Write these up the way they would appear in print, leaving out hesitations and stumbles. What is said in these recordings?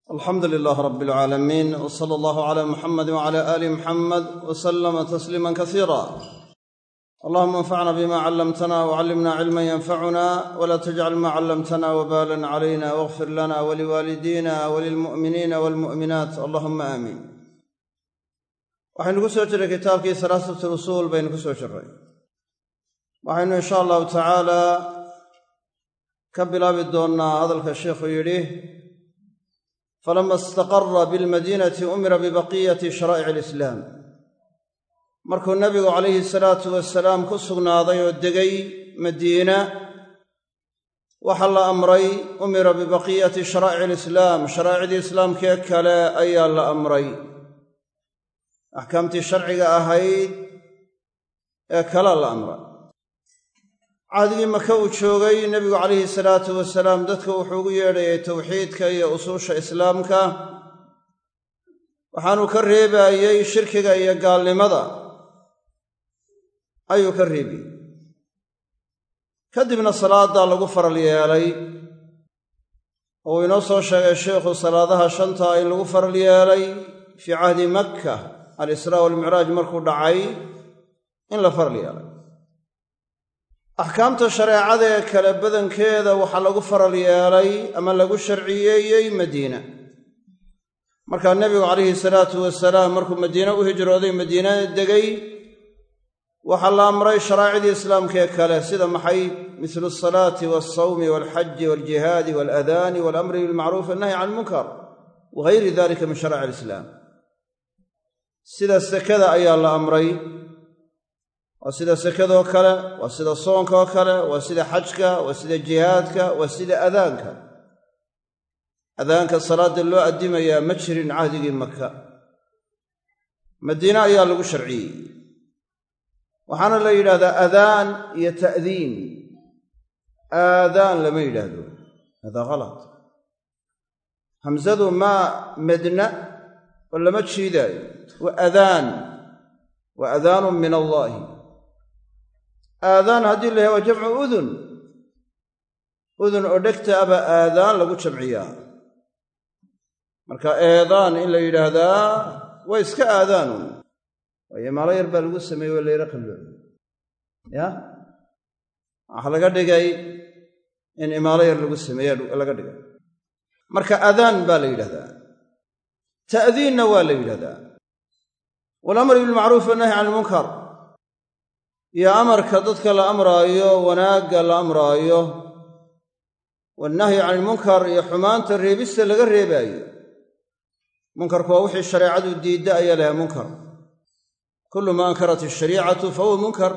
alxamdu lilaah rab alcaalamiin w sala allahu cala muxamadi wcala aali muxamed wslama tasliima kasiira allahuma anfacna bima callamtana wcallimna cilman yanfacuna wla tajcal ma callamtana wbalan calayna wاغfir lana waliwaalidina walilmu'miniina walmu'minaat allahuma aamiin waxaynu ku soo jirray kitaabkii salaasat usuul baynu ku soo jirray waxaynu in sha allahu tacaala ka bilaabi doonnaa hadalka sheikhu yidhi falama istaqara bilmadiinati umira bibaqiyati sharaa'ic alislaam markuu nebigu calayhi salaatu wasalaam ku sugnaaday oo degay madiina waxaa la amray umira bibaqiyati sharaa'ic alislaam sharaa'icdii islaamkee kale ayaa la amray axkaamtii sharciga ahayd ee kale la amray cahdigii maka uu joogay nebigu calayhi salaatu wasalaam dadka wuxuu ugu yeedhayay towxiidka iyo usuusha islaamka waxaanuu ka reebaayey shirkiga iyo gaalnimada ayuu ka reebiyey kadibna salaaddaa lagu faral yeelay oo uu inoo soo sheegay sheikhu salaadaha shanta in lagu faral yeelay fii cahdi makka al-israa walmicraaj markuu dhacay in la faral yeelay axkaamta shareecada ee kale badankeeda waxaa lagu faral yeelay ama lagu sharciyeeyey madiina markaa nebigu calayhi salaatu wasalaam markuu madiine u hijrooday madiinada degay waxaa la amray sharaa'icdii islaamkaee kale sida maxay mislu asalaati waalsawmi waalxaji waaljihaadi waalaadaani waalamri bilmacruuf wannahyi can ilmunkar wagayri dalika min sharaa'ic alislaam sida sekada ayaa la amray waa sida sekadoo kale waa sida soonkaoo kale waa sida xajka waa sida jihaadka waa sida adaanka salaadda loo addimayaa ma jirin cahdigii maka madiine ayaa lagu sharciyey waxaana la yidhahdaa adaan iyo ta'diin aadaan lama yidhaahdo hada kalad hamsadu maa medna oo lama jiidaayo wa adaan wa adaanun min allaahi aadaan haddii la yahay waa jamcu udun oo dhegta aba aadaan lagu jamciyaa marka eedaan in la yidhaahdaa waa iska aadaanun waayo maalo yar baa lagu sameeyey waa layra qalloon ya waxaa laga dhigay in imaalo yar lagu sameeye laga dhigay marka adaan baa la yidhahdaa ta'diinna waa la yidhahdaa waalamri bilmacruuf wannahyi can ilmunkar iyo amarka dadka la amraayo wanaagga la amraayo wannahyi can ilmunkar iyo xumaanta reebista laga reebaayo munkarku waa wixii shareecadu diidda ayaa lahaa munkar kullu ma ankarat ishariicatu fa huwa munkar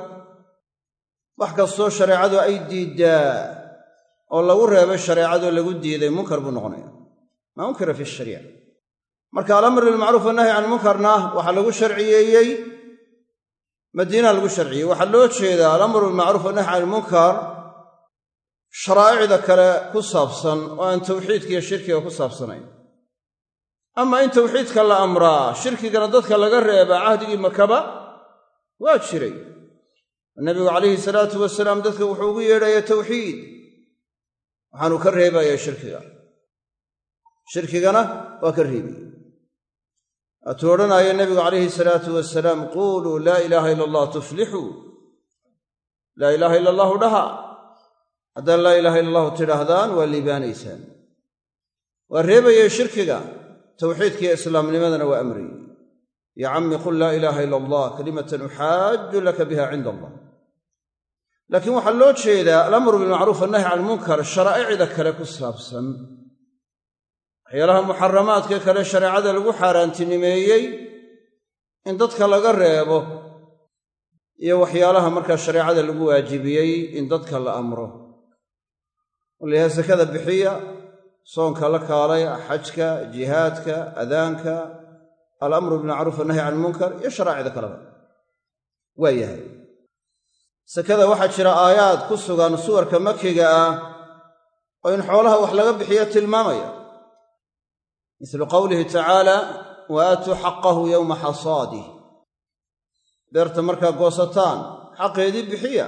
wax kastoo shareecadu ay diiddaa oo lagu reebay shareecadoo lagu diiday munkar buu noqonaya maa unkira fi shariica marka alamr bilmacruuf wannahyi can ilmunkarna waxaa lagu sharciyeeyey madiina lagu sharciyey waxaa loo jeedaa alamru bilmacruuf wannahyi can ilmunkar sharaa'icda kale ku saabsan oo aan tawxiidka iyo shirkiga ku saabsanayn ama in tawxiidka la amraa shirkigana dadka laga reebaa cahdigii makaba waa jiray nebigu calayhi salaatu wasalaam dadka wuxuu ugu yeedhaya tawxiid waxaanuu ka reebaya shirkigana waa ka reebiyey waatuu odhanaayo nebigu calayhi salaatu wasalaam quuluu laa ilaaha ila allah tuflixuu laa ilaaha ila allahu dhaha haddaad laa ilaaha ila allahu tidhaahdaan waa liibaanaysaan waa reebayey shirkiga tawxiidkiiyo islaamnimadana waa amriyey ya cammi qul laa ilaaha ila allah kalimatan uxaaju laka biha cinda allah laakiin waxaa loo jeedaa alamru bilmacruuf wannahyi can ilmunkar sharaa'icda kale ku saabsan waxyaalaha muxaramaadka kale shareecada lagu xaaraantinimeeyey in dadka laga reebo iyo waxyaalaha markaa shareecada lagu waajibiyey in dadka la amro walayaha sakada bixiya soonka la kaalaya xajka jihaadka adaanka alamru bilmacruuf wannahyi can ilmunkar iyo sharaa'icda kaleba waa yahay sakada waxaa jira aayaad ku sugan suwarka makiga ah oo in xoolaha wax laga bixiyo tilmaamaya mislu qowlihi tacaala wa aatuu xaqahu yowma xasaadih beerta markaa goosataan xaqeedii bixiya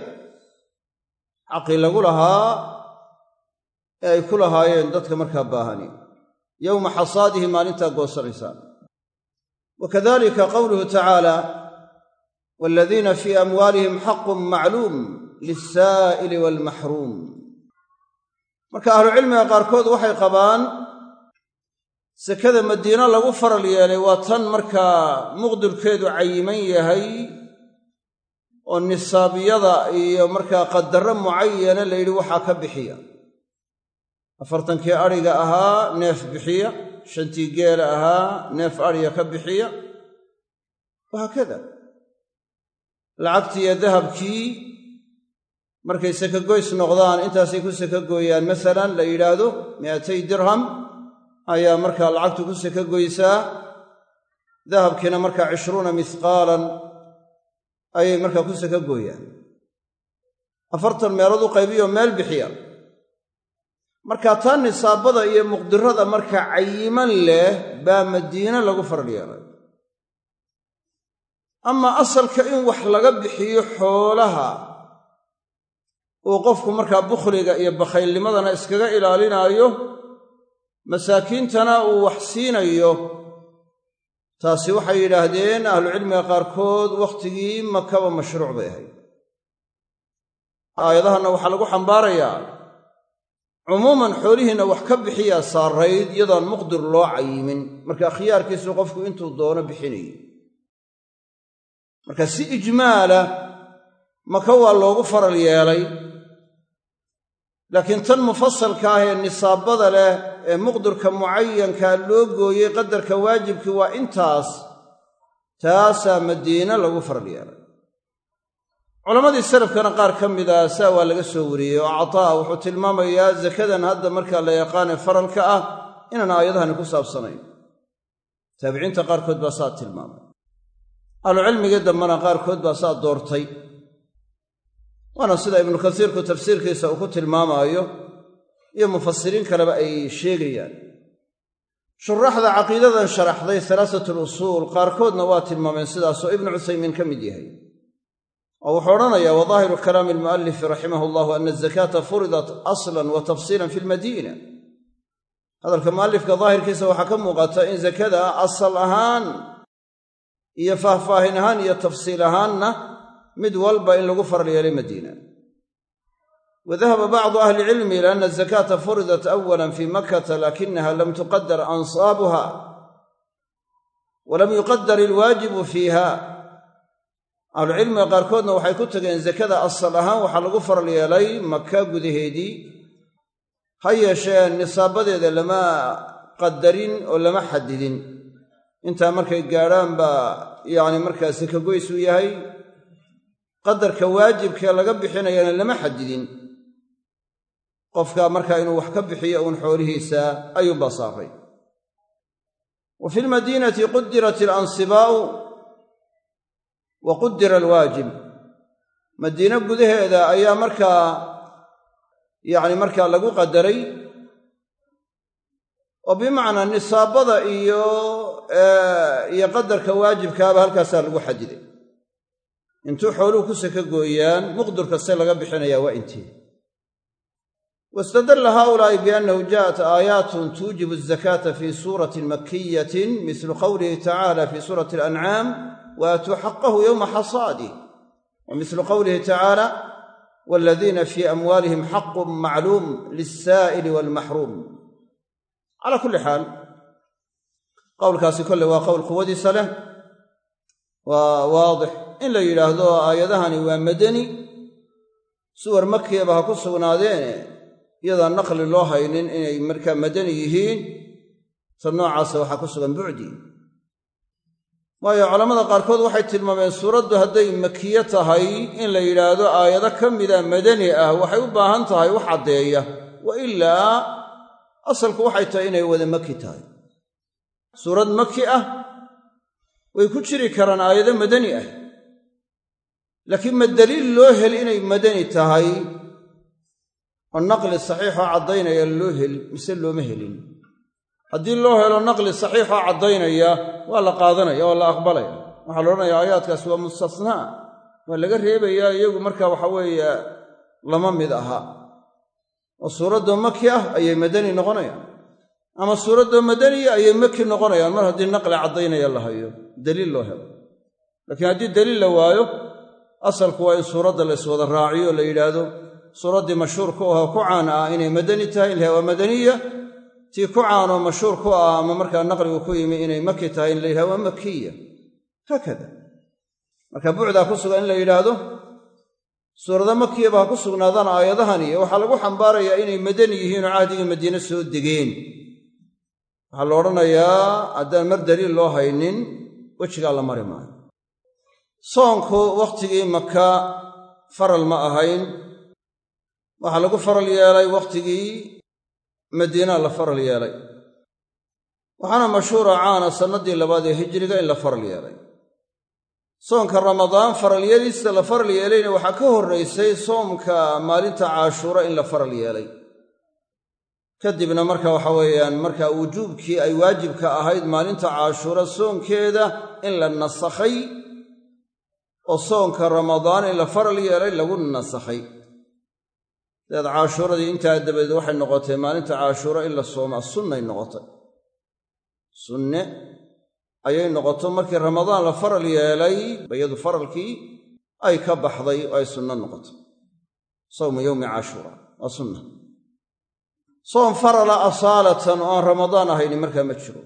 xaqii lagu lahaa ee ay ku lahaayeen dadka markaa baahani yowma xasaadihi maalintaa goosanaysaan. wakadalika qowluhu tacaala waaladiina fii amwaalihim xaqun macluum lisaa'ili waalmaxruum. marka ahlucilmiga qaarkood waxay qabaan sakada madiina lagu faral yeelay waa tan markaa muqdirkeedu cayiman yahay oo nisaabiyada iyo markaa qadarro mucayana la yidhi waxaa ka bixiya. 40kii adhiga ahaa neef bixiya, 5tii geela ahaa neef adhiga ka bixiya, wahaakada. lacagtii iyo dahabkii markay sakagoys noqdaan intaasay ku sakagooyaan. masalan la yidhaahdo 200 dirham ayaa markaa lacagtu ku sakagoysaa, dahabkiina markaa 20 mithqaalan ayay markaa ku sakagooyaan. 40 meelood u qaybiyo meel bixiya. markaa taa nisaabada iyo muqdirada markaa cayiman leh baa madiine lagu faral yeelay. ama asalka in wax laga bixiyo xoolaha uu qofku markaa bukhliga iyo bakhaylnimadana iskaga ilaalinaayo, masaakiintana uu wax siinayo, taasi waxay yidhaahdeen ahlucilmiga qaarkood wakhtigii makaba mashruuc bay ahayd. aayadahanna waxaa lagu xambaarayaa cumuuman xoolihiinna wax ka bixiyaa saarayd iyadoon muqdir loo cayimin, marka khiyaarkiisu qofku intuu doono bixinayo. marka si ijmaala maka waa loogu faral yeelay, laakiin tan mufasalka ah ee nisaabada leh ee muqdirka mucayankaa loo gooyey qadarka waajibkii waa intaas, taasaa madiine lagu faral yeelay. culammadii salafkana qaar ka mida saa waa laga soo wariyey oo cataa wuxuu tilmaamayaa sakadan hadda markaa la yaqaane faralka ah inaan aayadahani ku saabsanayn. taabiciinta qaarkood baa saa tilmaamay, ahlucilmigii dambena qaarkood baa saa doortay, waana sida ibnu kasiirku tafsiirkiisa uu ku tilmaamaayo iyo mufasiriin kaleba ay sheegayaan. shuraaxda caqiidadan sharaxday halaasatul usuul qaarkoodna waa tilmaameen sidaasoo ibnu cuthaymiin ka mid yahay. oo wuxuu odhanayaa wadaahiru kalaami almu'alifi raximahu llahu ana azakaata furidat aslan wa tafsiilan fi lmadiina. hadalka mu'alifka daahirkiisa waxaa ka muuqata in zakada asal ahaan iyo faahfaahin ahaan iyo tafsiil ahaanna mid walba in lagu faral yeelay madiina. wadahaba bacdu ahli cilmi ila ana azakaata furidat awalan fi makkata lakinaha lam tuqadar ansaabuha walam yuqadar ilwaajibu fiiha. ahlucilmiga qaarkoodna waxay ku tageen zakada asal ahaan waxaa lagu faral yeelay maka gudaheedii, ha yeeshee nisaabadeeda lama qadarin oo lama xadidin. intaa markay gaadhaan baa yacni markaa sakagoys u yahay, qadarka waajibkee laga bixinayana lama xadidin. qofka markaa inuu wax ka bixiyo uun xoolihiisa ayuunbaa saaray. wa fi lmadiinati qudirat alansibaa'u wa qudira alwaajib. madiine gudaheeda ayaa markaa yacni markaa lagu qadaray, oo bimacnaa nisaabada iyo qadarka waajibkaaba halkaasaa lagu xadiday. intuu xooluhu ku saka gooyaan muqdirka se laga bixinayaa waa intii. wastadalla haa'ulaa'i biannahu jaءat aayaatun tuujibu azakaata fii suuratin makiyatin mislu qowlihi tacaala fii suurati alancaam waatuu xaqahu yowma xasaadih, wa mislu qowlihi tacaala waaladiina fii amwaalihim xaqun macluum lisaa'ili waalmaxruum. calaa kulli xaal qowlkaasi kolle waa qowl quwadiisa leh, waa waadix in la yidhaahdo aayadahani waa madani, suwar makiyaba ha ku sugnaadeene iyadaan naqli loo haynin inay markaa madani yihiin, tan noocaasa waxaa ku sugan bucdi. waayo culammada qaarkood waxay tilmaameen suuraddu hadday makiye tahay in la yidhaahdo aayado ka mida madani ah waxay u baahan tahay wax caddeeya, wa ilaa asalku waxay tahay inay wada maki tahay. suurad maki ah way ku jiri karaan aayado madani ah, laakiin ma daliil loo hel inay madani tahay oo naqli saxiixoo caddaynaya loo heli mise looma helin? haddii loo helo naqli saxiixoo caddaynaya waa la qaadanaya, waa la aqbalaya. waxaa la odhanayaa aayaadkaas waa mustasnaa, waa laga reebayaa, iyagu marka waxa weeye lama mid aha, oo suuradda maki ah ayay madani noqonayaan. ama suuradda madaniya ayay maki noqonayaan mar haddii naqli caddaynaya la hayo daliil loo helo laakiin haddii daliil la waayo asalku waa in suuradda la iswada raaciyo la yidhaahdo suuraddii mashhuurka u ahaa ku caan ah inay madani tahay in la waa madaniya tii ku caanoo mashhuur ku ah ama markaa naqligu ku yimi inay maki tahay in la yidhahdo waa makiya haakada marka bucdaa ku sugan in la yidhaahdo suurada makiyaba ha ku sugnaadaan aayadahan iyo waxaa lagu xambaarayaa inay madani yihiin oo cahdigii madiine soo degeen waxaa la odhanayaa haddaan mar daliil loo haynin wejigaa la mari maayo soonku wakhtigii maka faral ma ahayn waxaa lagu faral yeelay wakhtigii madiina la faral yeelay waxaana mashhuura caana sannaddii labaad ee hijriga in la faral yeelay soonka ramadaan faralyadiista la faral yeelayna waxaa ka horraysay soomka maalinta caashuura in la faral yeelay kadibna marka waxa weeyaan markaa wujuubkii ay waajibka ahayd maalinta caashuura soonkeeda in la nasakhay oo soonka ramadaan in la faral yeelay lagu nasakhay dabeed caashuuradii intaa dabadeed waxay noqotay maalinta caashuura in la soomaa sunnay noqotay sunne ayay noqoto markii ramadaan la faral yeelay bayadu faralkii ay ka baxday oo ay sunno noqotay sawmu yowmi caashuura waa sunna soom farala asaalatan oo aan ramadaan ahayni markaa ma jiro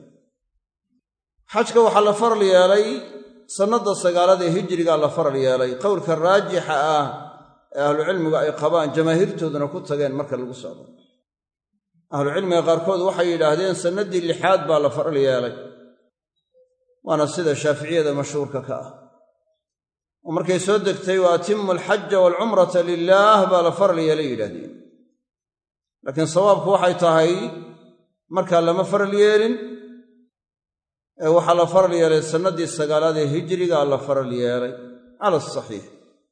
xajka waxaa la faral yeelay sannadda sagaalada ee hijrigaa la faral yeelay qowlka raajixa ah ee ahlucilmigu ay qabaan jamaahiirtooduna ku tageen marka lagu socdo ahlucilmiga qaarkood waxay yidhaahdeen sannaddii lixaad baa la faral yeelay waana sida shaaficiyada mashhuurka ka ah oo markay soo degtay wa atimmu alxaja waalcumrata lilaah baa la faral yeelay yidhahdeen laakiin sawaabku waxay tahay markaa lama faral yeelin ee waxaa la faral yeelay sannaddii sagaalaad ee hijrigaa la faral yeelay cala asaxiix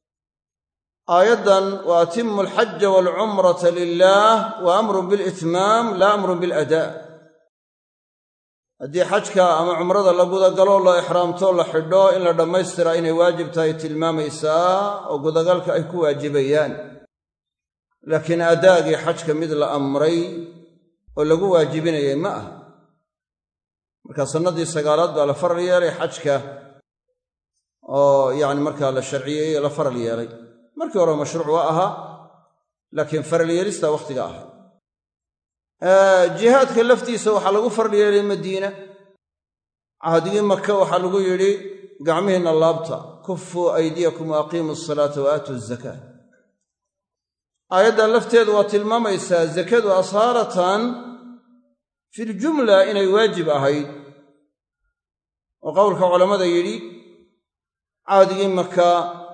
aayaddan wa atimmu alxaja waalcumrata lilaah wa amrun bilitmaam laa amrun biladaa haddii xajka ama cumrada la gudagalo la ixraamto la xidho in la dhammaystiraa inay waajib tahay tilmaamaysaa oo gudagalka ay ku waajibayaan laakiin adaagii xajka mid la amray oo lagu waajibinayay ma aha marka sannaddii sagaalaad baa la faral yeelay xajka oo yacni markaa la sharciyeeyey la faral yeelay markii hore mashruuc waa ahaa laakiin faral yeelistaa wakhtiga ahay jihaadka laftiisa waxaa lagu faral yeelay madiina cahdigii maka waxaa lagu yidhi gacmihiinna laabta kuffuu aydiyakum wa aqiimu asalaata wa aatu azakaa aayaddan lafteedu waa tilmaamaysaa zakadu asaalatan filjumla inay waajib ahayd oo qowlka culammada yidhi cahdigii maka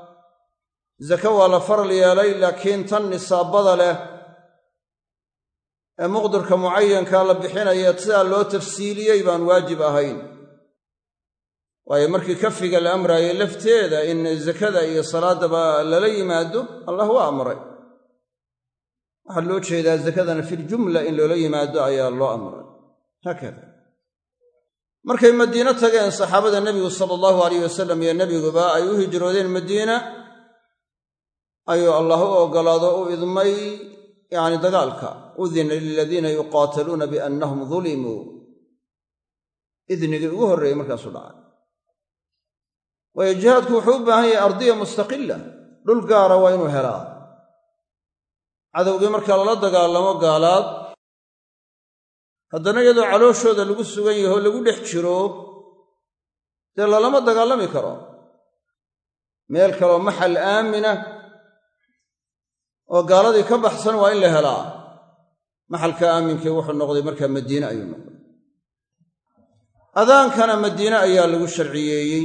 zaka waa la faral yeelay laakiin tan nisaabada leh ee muqdirka mucayanka la bixinaya sidaa loo tafsiiliyey baan waajib ahayn waayo markii kafiga la amraayay lafteeda in zakada iyo salaadaba lala yimaado allah waa amray waxaa loo jeedaa zakadana filjumla in loola yimaado ayaa loo amray haakada markay madiino tageen saxaabada nebigu sala allahu alayh wasalam iyo nebiguba ay u hijroodeen madiina ayuu allah u oggolaado u idmay yacni dagaalka udina liladiina yuqaataluuna biannahum dulimuu idnigii ugu horreeyey markaasuu dhacay waayo jihaadku wuxuu u baahan yahay ardiya mustaqila dhul gaara waa inuu helaa cadowgii marka lala dagaalamo gaalaad haddana iyadoo calooshooda lagu sugan yaho lagu dhex jiro dee lalama dagaalami karo meel kaloo maxal aamina oo gaaladii ka baxsan waa in la helaa maxalka aaminkii wuxuu noqday markaa madiine ayuu noqday adaankana madiine ayaa lagu sharciyeeyey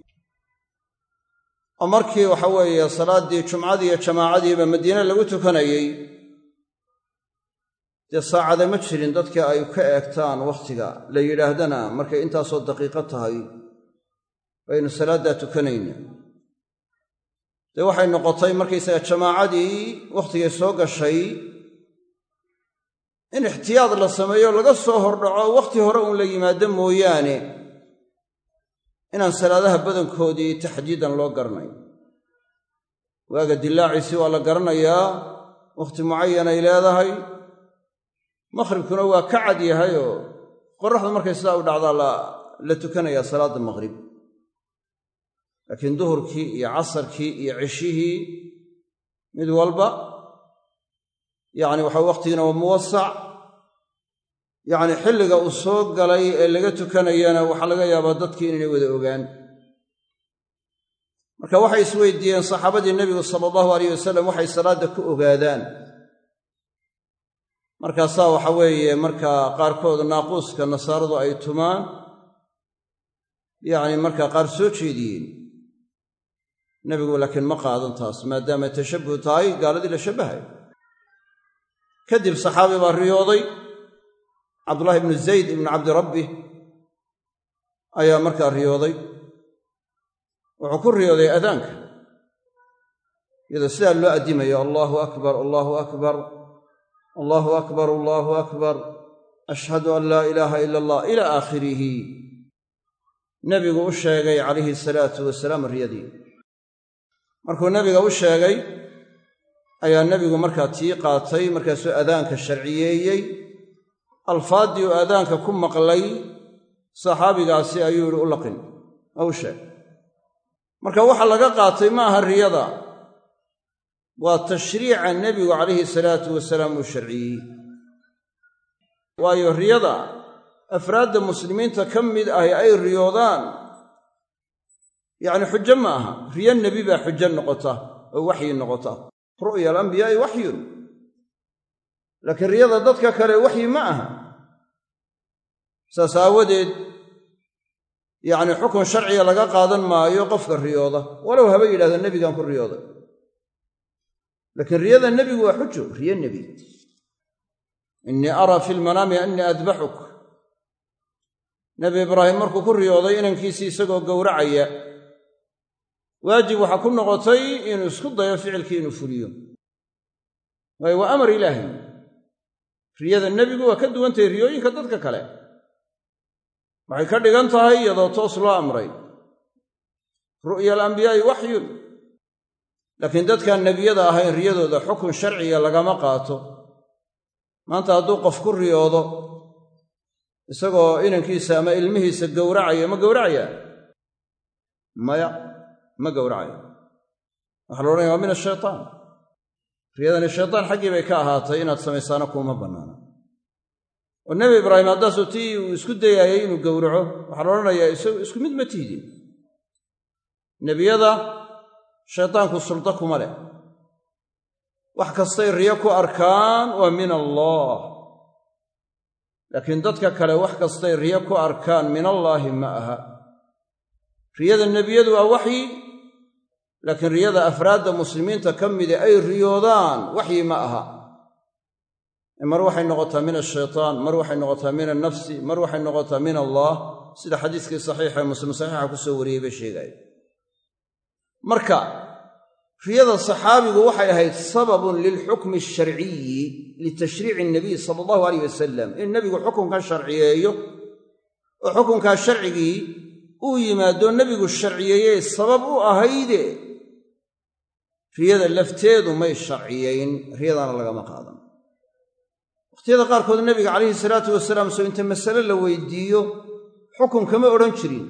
oo markii waxa weeye salaaddii jumcadii iyo jamaacadiiba madiine lagu tukanayey dee saacada ma jirin dadkii ay ka eegtaan wakhtiga la yidhaahdana markay intaasoo daqiiqo tahay baynu salaaddaa tukanayna dee waxay noqotay markaysaga jamaacadii wakhtigay soo gashay in ixtiyaad la sameeyo laga soo hordhaco wakhti hore uun la yimaado mooyaane inaan salaadaha badankoodii taxdiidan loo garanayn waaga dilaaciisii waa la garanayaa wakhti mucayanay leedahay maqhribkuna waa ka cad yahayoo qorraxdu markay sidaa u dhacdaa la tukanayaa salaadda maqhrib laakiin duhurkii iyo casarkii iyo cishihii mid walba yacni waxa waqtigiina waa muwasac yacni xilliga uu soo galay ee laga tukanayana waxaa laga yaabaa dadkii inaynay wada ogaan marka waxay isweydiiyeen saxaabadii nebigu sala allahu alayh wasalam waxay salaadda ku ogaadaan markaasaa waxa weeye markaa qaarkood naaquuska nasaaradu ay tumaan yacni markaa qaar soo jeediyeen nebigu laakiin ma qaadan taas maadaamay tashabbuh tahay gaaladii la shabbahayo kadib saxaabi baa riyooday cabdullaahi ibnu zayd ibnu cabdirabbi ayaa markaa riyooday wuxuu ku riyooday adaanka iyadoo sidaa loo addimayo allaahu akbar allaahu akbar allaahu akbar allaahu akbar ashhadu an laa ilaaha ila allah ilaa aakhirihi nebigu u sheegay calayhi salaatu wasalaam riyadii markuu nebiga u sheegay ayaa nebigu markaa tii qaatay markaasuu adaanka sharciyeeyey alfaaddii uu adaanka ku maqlay saxaabigaasi ayuu yidhi u laqin oo u sheeg marka waxa laga qaatay ma aha riyada waa tashriica nebigu calayhi salaatu wasalaam uu sharciyey waayo riyada afraadda muslimiinta ka mid ahi ay riyoodaan yacni xujo ma aha riyo nebi baa xujo noqota oo waxyi noqota ru'ya alambiyaa'i waxyun laakiin riyada dadka kale waxyi ma aha saas aawadeed yacni xukun sharciga laga qaadan maayo qofka riyooda walow haba yidhahda nebigaan ku riyooday laakiin riyada nebigu waa xujo riyo nebi innii araa fi lmanaami annii adbaxuk nebi ibraahim markuu ku riyooday inankiisii isagoo gowracaya waajib waxaa ku noqotay inuu isku dayo ficilkii inuu fuliyo waayo waa amar ilaahay riyada nebigu waa ka duwan tahay riyooyinka dadka kale waxay ka dhigan tahay iyadoo toos loo amray ru'ya alambiyaa'i waxyun laakiin dadkaan nebiyada ahayn riyadooda xukun sharciga lagama qaato maanta hadduu qof ku riyoodo isagoo inankiisa ama ilmihiisa gowracaya ma gowracaya maya ma gowracaya waxaa la odhanaya waa min ashaytaan riyadani shaytaan xaggii bay ka ahaatay inaad samaysaana kuuma bannaana oo nebi ibraahim haddaasuu tii uu isku dayaayay inuu gowraco waxaa la odhanayaa isku mid ma tihdin nebiyada shaytaanku suldo kuma leh wax kastay riyo ku arkaan waa min allah laakiin dadka kale wax kastay riyo ku arkaan min allaahi ma aha riyada nebiyadu waa waxyi laakiin riyada afraadda muslimiinta ka midi ay riyoodaan waxyi ma aha mar waxay noqotaa min ashaytaan mar waxay noqotaa min annafsi mar waxay noqotaa min allah sida xadiiskii saxiixa muslim saxiixa ku soo wariyey bay sheegaya marka riyada saxaabigu waxay ahayd sababun lilxukmi alsharciyi litashriici nabiy sala allahu alayh wasalam in nebigu xukunkan sharciyeeyo oo xukunkaa sharcigii uu yimaado nebigu sharciyeeyey sabab u ahayde riyada lafteedu may sharciyayn riyadana lagama qaadan waqtiyada qaarkood nebiga calayhi salaatu wasalaam soo inta masale la weydiiyo xukunkama odhan jirin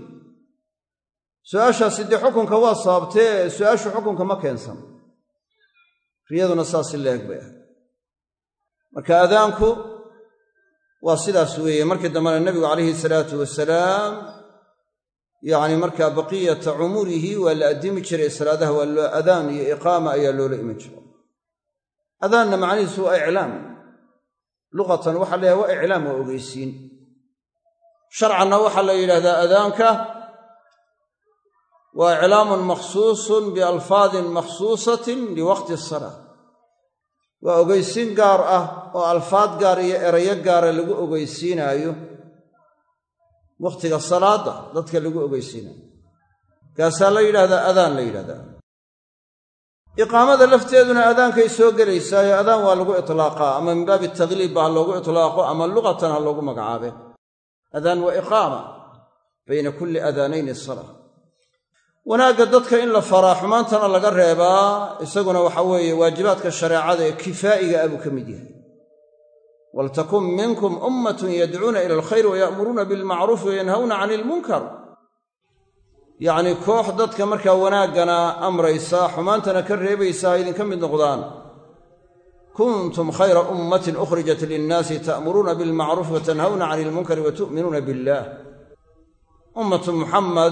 su-aashaasi dee xukunka waa sababtee su-aashu xukunka ma keensan riyaduna saasi leeg bay ahay marka adaanku waa sidaas weeye markii dambena nebigu calayhi salaatu wasalaam yacni markaa baqiyata cumurihi waa la addimi jiray salaadaha waa loo adaan iyo iqaama ayaa loola iman jiray adaanna macnihiisu waa iclaam luqatan waxaa la yidhahda waa iclaam waa ogeysiin sharcanna waxaa la yidhahdaa adaanka waa iclaamun makhsuusun bialfaadin makhsuusatin liwaqti asalaa waa ogeysiin gaar ah oo alfaad gaar iyo erayo gaara lagu ogeysiinaayo wakhtiga salaadda dadka lagu ogeysiinaayo kaasaa la yidhahdaa adaan la yidhahdaa iqaamada lafteeduna adaankay soo gelaysaayo adaan waa lagu itlaaqaa ama min baabi tagliib ba ha loogu itlaaqo ama luqatan ha loogu magacaabe adaan waa iqaama bayna kulli adaanayni salaa wanaagga dadka in la faraa xumaantana laga reebaa isaguna waxa weeye waajibaadka shareecada ee kifaa'iga ah buu ka mid yahay waltakun minkum ummatun yadcuuna ila alkhayr waya'muruuna bilmacruufi wayanhawna cani ilmunkar yacnii koox dadka markaa wanaaggana amraysa xumaantana ka reebaysa ha idinka mid noqdaan kuntum khayra ummatin ukhrijat linnaasi ta'muruuna bilmacruufi watanhawna cani ilmunkari watu'minuuna billaah ummatu muxamed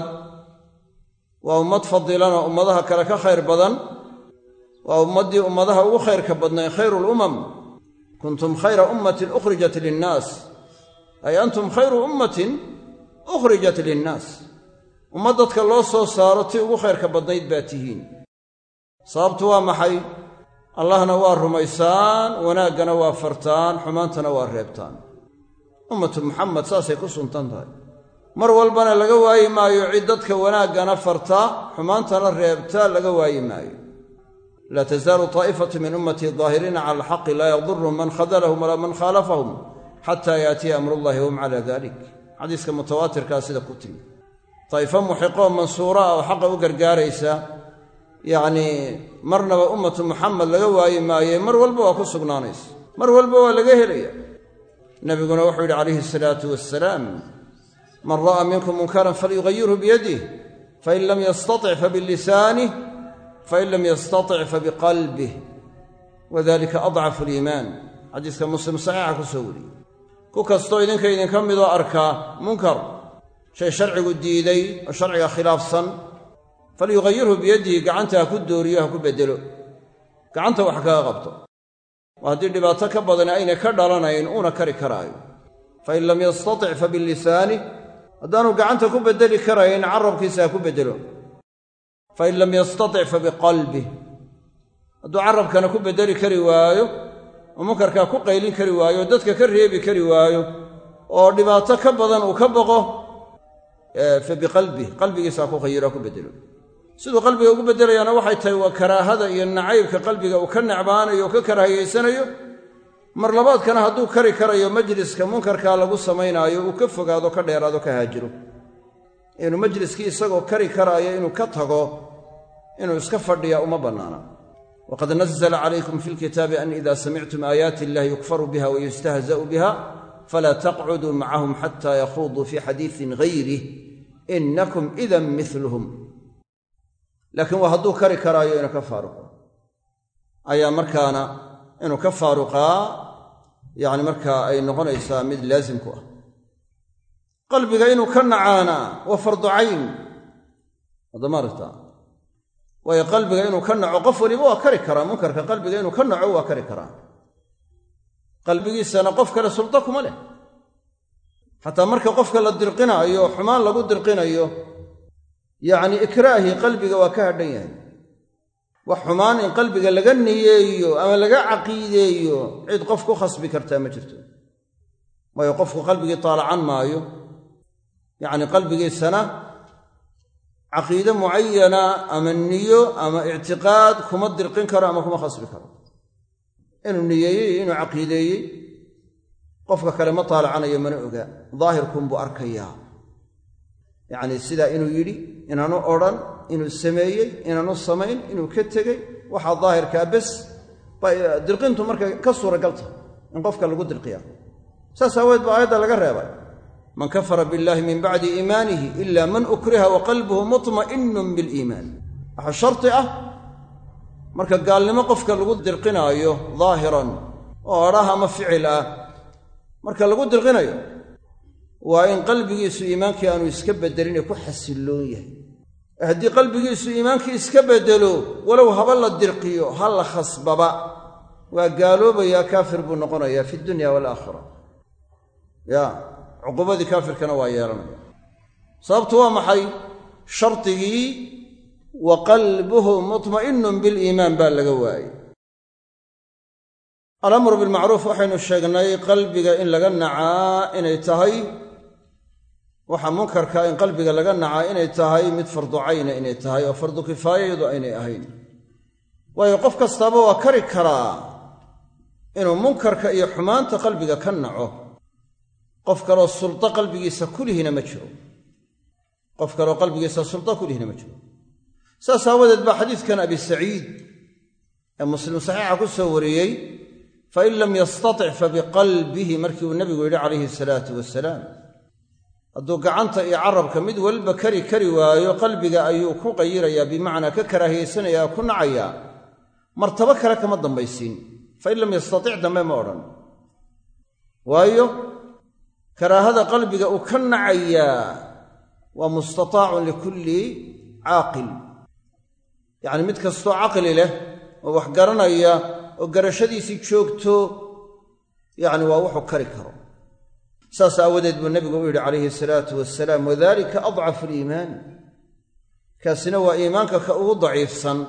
waa ummad fadilanoo ummadaha kale ka khayr badan waa ummaddii ummadaha ugu khayrka badnay khayru lumam kuntum khayra ummatin ukhrijat linnaas ay antum khayru ummatin ukhrijat linnaas ummad dadka loo soo saaro tii ugu khayrka badnayd baa tihiin sababtu waa maxay allahna waa rumaysaan wanaaggana waa fartaan xumaantana waa reebtaan ummatu muxamed saasay ku suntan tahay mar walbana laga waayi maayo cid dadka wanaaggana farta xumaantana reebta laga waayi maayo laa tazaalu taa'ifatu min ummatii daahiriina cala alxaqi laa yaduruhum man khadalahum walaa man khaalafahum xataa yaatiya amrullahi wahum calaa dalik xadiiska mutawaatirkaa sida ku timi daa'ifo muxiqoo mansuura ah oo xaqa u gargaaraysa yacnii marnaba ummatu muxamed laga waayi maaye mar walba waa ku sugnaanaysa mar walba waa laga helaya nebiguna wuxuu yidhi calayhi asalaatu wassalaam man ra'aa minkum munkaran falyugayirhu biyadih fain lam yastatic fabilisaanih fain lam yastatic fabiqalbih wadalika adcafu aliimaan xadiiska muslim saxiixa ku soo wariyey ku kastoo idinka midoo arkaa munkar shay sharcigu diiday oo sharciga khilaafsan falyugayirhu biyadihi gacanta ha ku dooriyo ha ku beddelo gacanta wax kaga qabto waa haddii dhibaato ka badan aynay ka dhalanayn uuna kari karaayo fain lam yastatic fabilisaanih haddaanu gacanta ku beddeli karayn carabkiisa ha ku beddelo fain lam yastatic fabiqalbih hadduu carabkana ku beddeli kari waayo oo munkarkaa ku qaylin kari waayo oo dadka ka reebi kari waayo oo dhibaato ka badan uu ka boqo fabiqalbih qalbigiisa ha ku khayiro ha ku beddelo siduu qalbiga ugu beddelayaana waxay tahay waa karaahada iyo nacaybka qalbiga uu ka necbaanayo oo ka karaahiyaysanayo mar labaadkana hadduu kari karayo majliska munkarkaa lagu samaynaayo uu ka fogaado ka dheeraado ka haajiro inuu majliskii isagoo kari karaayo inuu ka tago inuu iska fadhiya uma bannaana waqad nazla calaykum fi lkitaabi an ida samictum aayaati illahi yukfaru biha wayustahza'u biha falaa taqcuduu macahum xataa yakhuuduu fii xadiisin gayrih inakum idan miluhum laakiin waa hadduu kari karaayo inuu ka faaruqo ayaa markaana inuu ka faaruqaa yacni markaa ay noqonaysaa mid laasim ku ah qalbiga inuu ka nacaana waa fardu cayn adamaarta waayo qalbiga inuu ka naco qof waliba waa kari karaa munkarka qalbiga inuu ka naco waa kari karaa qalbigiisana qof kale suldo kuma leh xataa marka qofka la dirqinaayo xumaan lagu dirqinayo yacni ikraahi qalbiga waa ka hadhan yahay wax xumaan in qalbiga laga niyeeyo ama laga caqiideeyo cid qof ku khasbi kartaa ma jirto waayo qofku qalbigii taalacan maayo yacni qalbigiisana caqiide mucayana ama niyo ama ictiqaad kuma dirqin karo ama kuma khasbi karo inuu niyeeyey inuu caqiideeyey qofka kale ma taalacanayo mana ogaa daahirkun buu arkayaa yacnii sidaa inuu yidhi inaanu odhan inuu sameeyey inaanu samayn inuu ka tegey waxaa daahirkaa bes bay dirqintu markay ka suuragal tahay in qofka lagu dirqiyaa saas aaweed baa aayadda laga reebay man kafara biاllahi min bacdi iimaanihi ila man ukriha wa qalbuhu mutma'innun biliimaan waxaa sharti ah marka gaalnimo qofka lagu dirqinaayo daahiran oo odhah ama ficil ah marka lagu dirqinayo waa in qalbigiisu iimaankii aanu iska beddelinee ku xasilloon yahay haddii qalbigiisu iimaankii iska beddelo walow haba la dirqiyo ha la khasbaba waa gaaloobayaa kaafir buu noqonayaa fi dunya waalaakhira ya cuqubadii kaafirkana waa yeelanaya sababtu waa maxay shardigii wa qalbuhu mutma'innun biliimaan baa laga waayey alamru bilmacruuf waxaynu sheegnay qalbiga in laga nacaa inay tahay waxa munkarka in qalbiga laga nacaa inay tahay mid fardu cayna inay tahay oo fardu kifaayadu aynay ahayn waayo qof kastaaba waa kari karaa inuu munkarka iyo xumaanta qalbiga ka naco qof kaloo suldo qalbigiisa kulihina ma jiro qof kaloo qalbigiisa suldo kulihina ma jiro saas aawadeed baa xadiidkan abi saciid ee muslim saxiixa ku soo wariyey fain lam yastatic fabiqalbihi markii uu nebigu yidhi calayhi salaatu wasalaam hadduu gacanta iyo carabka mid walba kari waayo qalbiga ayuu ku qayirayaa bimacnaa ka karaahiyaysanaya ku nacayaa martabo kale kama dambaysiin fain lam yastatic dambe ma odhan waayo karaahada qalbiga uu ka nacayaa waa mustataacun likulli caaqil yacni mid kastoo caqli leh oo wax garanaya oo garashadiisii joogto yacni waa wuxuu kari karo saas aawadeed buu nebigu u yidhi calayhi salaatu wasalaam wadalika adcafu aliimaan kaasina waa iimaanka ka ugu daciifsan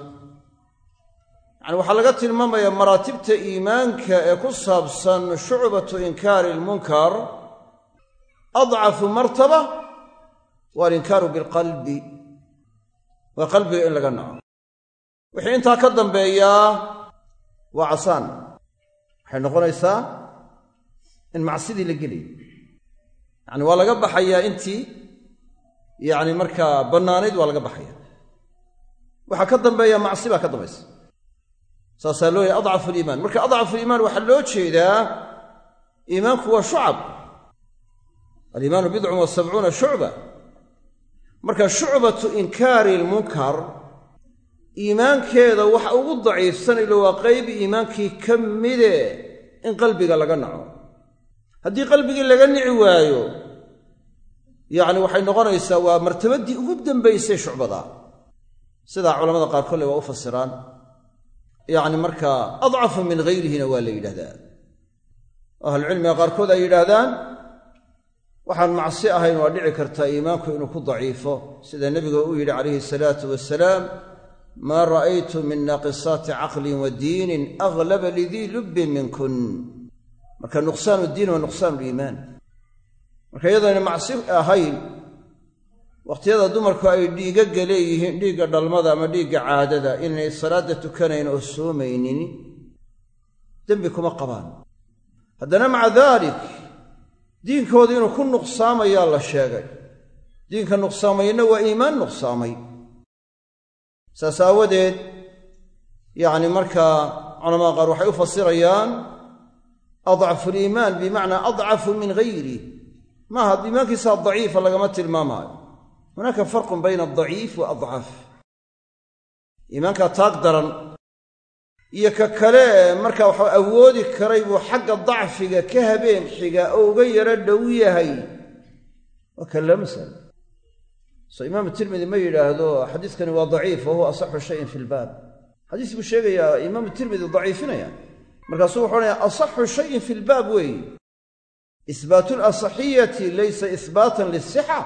yacni waxaa laga tilmaamayaa maraatibta iimaanka ee ku saabsan shucbatu inkaari almunkar adcafu martaba waa alinkaaru bilqalbi waa qalbiga in laga naco wixii intaa ka dambeeyaa waa casaan waxay noqonaysaa in macsidii la gelayo yacni waa laga baxayaa intii yacni markaa bannaanayd waa laga baxaya waxaa ka dambeeya macsi baa ka dambaysa saasaa loo yahay adcafu aliimaan marka adcafu aliimaan waxaa loo jeedaa iimaanku waa shucab aliimaanu bidcun wa sabcuuna shucba marka shucbatu inkaari almunkar iimaankeeda waxa ugu daciifsan ilo waa qayb iimaankii ka mide in qalbiga laga naco haddii qalbigii laga nici waayo yacni waxay noqonaysaa waa martabaddii ugu dambaysay shucbada sidaa culamada qaar kolley waa u fasiraan yacni markaa adcafu min hayrihina waa la yidhahdaa ahlucilmiga qaarkood ay yidhaahdaan waxaan macsi ahayn waa dhici kartaa iimaanku inuu ku daciifo sida nebiga uu yidhi calayhi salaatu wasalaam maa ra'aytu min naaqisaati caqlin wa diinin aglaba lidii lubbin minkun marka nuqsaanu diin waa nuqsaanu liimaan marka iyadayna macsi ahayn wakhtiyada dumarku ay dhiigagga leeyihiin dhiigga dhalmada ama dhiigga caadada inay salaadda tukanayn oo soomaynin dembi kuma qabaan haddana maca daalik diinkooda inuu ku nuqsaamayaa la sheegay diinka nuqsaamayna waa iimaan nuqsaamay saas aawadeed yacni markaa culamada qaar waxay u fasirayaan adcafu aliimaan bimacnaa adcafu min hayri maaha iimaankiisaa daciifa lagama tilmaamaayo hunaaka farqun bayna adaciif wa adcaf iimaankaa taag daran iyo ka kale markaa waxaa awoodi karay buu xagga dacfiga ka habeen xiga oo uga yaro dhow yahay waa kan la masalo so imaamu tirmidi ma yidhaahdo xadiiskani waa daciif wa huwa asaxu shayin fi lbaab xadiis buu sheegayaa imaamu tirmidi daciifinaya markaasuu wuxuu odhanayaa asaxu shayin fi lbaab weeye ihbaatu alasaxiyati laysa ihbaatan lisixa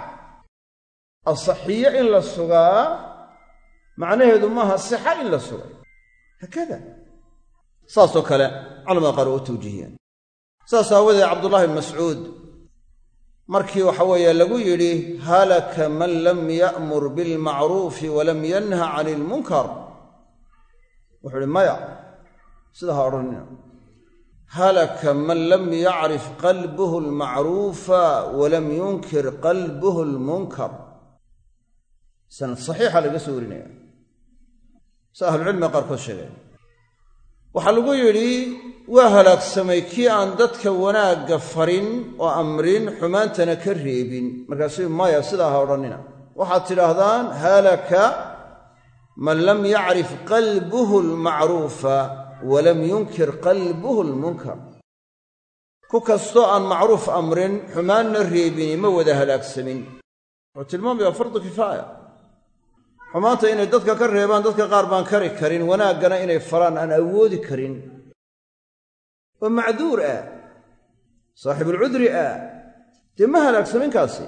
asaxiye in la sugaa macnaheedu maaha sixa in la sugay hakada saasoo kale culamada qaar oo u tawjiihiyeen saas aawadeed cabdullahi bn mascuud markii waxa weeye lagu yidhi halaka man lam ya'mur bilmacruufi walam yanha cani ilmunkar wuxuu ihi maya sidaa ha odhanina halaka man lam yacrif qalbuhu almacruufa walam yunkir qalbuhu almunkar sanad saxiixa laga soo warinaya sa ahlucilmiga qaarkood sheegeen waxaa lagu yidhi waa halaagsamay kii aan dadka wanaagga farin oo amrin xumaantana ka reebin markaasuu maya sidaa ha odhannina waxaad tidhaahdaan halaka man lam yacrif qalbuhu almacruufa walam yunkir qalbuhu almunkar ku kastoo aan macruuf amrin xumaanna reebini ma wada halaagsamin wuxuu tilmaamayaa fardu kifaaya xumaanta inay dadka ka reebaan dadka qaar baan kari karin wanaaggana inay faraan aan awoodi karin oo macduur ah saaxibulcudri ah dee ma halaagsaminkaasi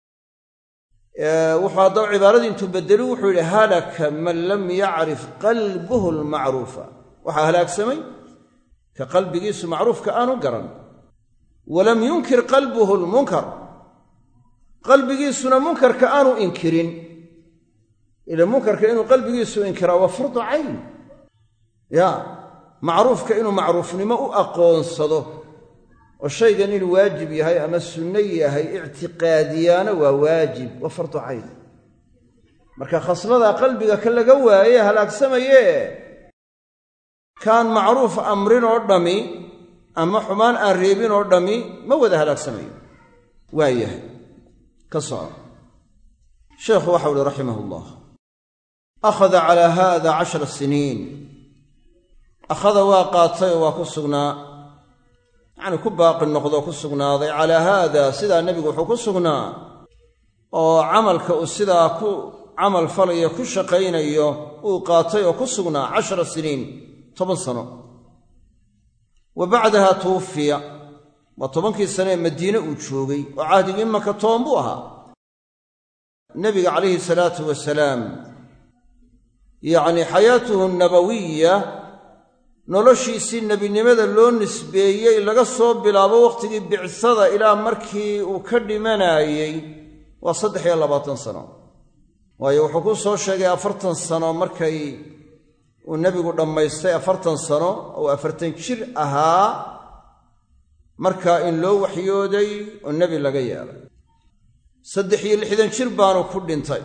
wuxuu haddaba cibaaradii intuu bedelu wuxuu yidhi halaka man lam yacrif qalbuhu almacruufa waxaa halaagsamay ka qalbigiisu macruufka aanu garan walam yunkir qalbuhu almunkar qalbigiisuna munkarka aanu inkirin ila munkarka inuu qalbigiisu inkiraa waa fardu cayn ya macruufka inuu macruufnimo u aqoonsado oo shaygan inuu waajib yahay ama sunno yahay ictiqaadiyaana waa waajib waa fardu cayn marka khasladaa qalbiga ka laga waaye halaagsamayee kaan macruuf amrin oo dhammi ama xumaan aan reebin oo dhammi ma wada halaagsamayo waa yahay ka soco sheekhu waxa uhi raximahullah akhada calaa haada 10 siniin akhada waa qaatay oo waa ku sugnaa yacni ku baaqi noqdo ku sugnaaday calaa haada sidaa nebigu wuxuu ku sugnaa oo camalka uu sidaa ku camal falayo ku shaqaynayo uu qaatay oo ku sugnaa 10 siniin 10 sano wa bacdaha tuwfiya waa 10kii sane ee madiine uu joogay oo cahdigii maka 10 buu ahaa nebiga calayhi salaatu wasalaam yacni xayaatuhu nabawiya noloshiisii nebinimada loo nisbeeyey laga soo bilaabo wakhtigii bicsada ilaa markii uu ka dhimanayey waa 23 sano waayo wuxuu ku soo sheegay 40 sano markay uu nebigu dhammaystay 40 sano oo 40 jir ahaa markaa in loo waxyooday oo nebi laga yeelay 63 jir baanu ku dhintay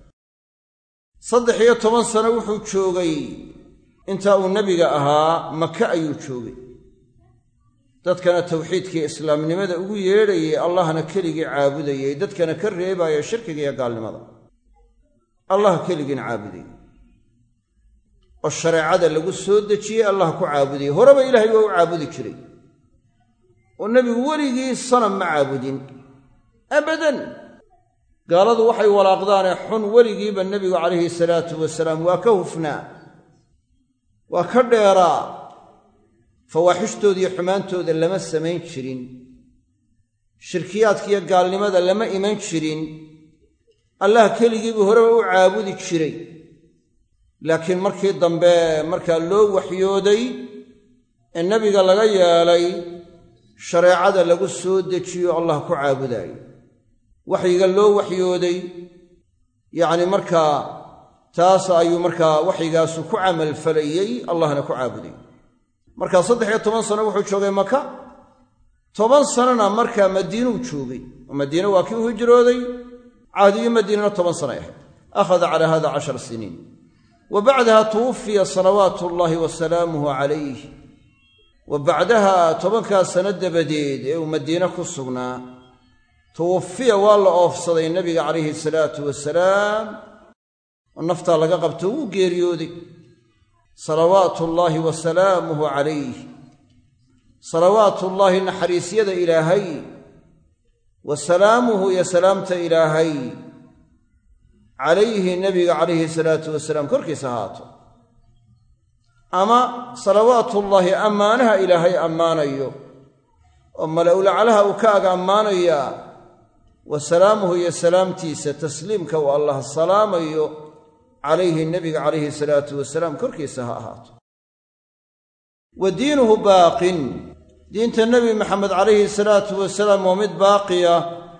13 sano wuxuu joogay intaa uu nebiga ahaa maka ayuu joogay dadkana tawxiidkii islaamnimada ugu yeedhayay allahna keligii caabudayay dadkana ka reebaya shirkiga iyo gaalnimada allah keligiina caabudayay oo shareecada lagu soo dejiyey allah ku caabudayay horeba ilaahay waa u caabudi jiray oo nebigu weligii sanam ma caabudin abadan gaaladu waxay walaaqdaanee xun weligiiba nebigu calayhi salaatu wasalaam waa ka hufnaa waa ka dheeraa fawaaxishtooda iyo xumaantooda lama samayn jirin shirkiyaadkiiyo gaalnimada lama iman jirin allah keligiibuu horeba u caabudi jiray laakiin markii dambe markaa loo waxyooday ee nebiga laga yeelay shareecada lagu soo dejiyo allah ku caabudaayo waxyiga loo waxyooday yacni markaa taas ayuu markaa waxyigaasu ku camalfalayey allahna ku caabudayy markaa 13 sano wuxuu joogay maka 10 sanona markaa madiinuu joogay oo madiine waa kii u hijrooday cahdigii madiinana 10 sano ahayd akhada calaa hada 10 siniin wa bacdaha tuwfiya salawaatu ullaahi wa salaamuhu calayh wa bacdaha 10kaa sano dabadeed ee uu madiine ku sugnaa tuwfiya waa la oofsaday nebiga calayhi salaatu wasalaam oo naftaa laga qabto wuu geeriyooday salawaatullaahi wa salaamuhu calayh salawaatullaahi naxariisyada ilaahay wa salaamuhu iyo salaamta ilaahay calayhi nebiga calayhi salaatu wasalaam korkiisa ahaato ama salawaatullaahi ammaanaha ilaahay ammaanayo oo mala'ulaclaha uu ka ag ammaanayaa wa salaamuhu iyo salaamtiisa tasliimka uu allah salaamayo calayhi nebiga calayhi salaatu wasalaam korkiisa ha ahaato wa diinuhu baaqin diinta nebi maxamed calayhi salaatu wasalaam waa mid baaqiya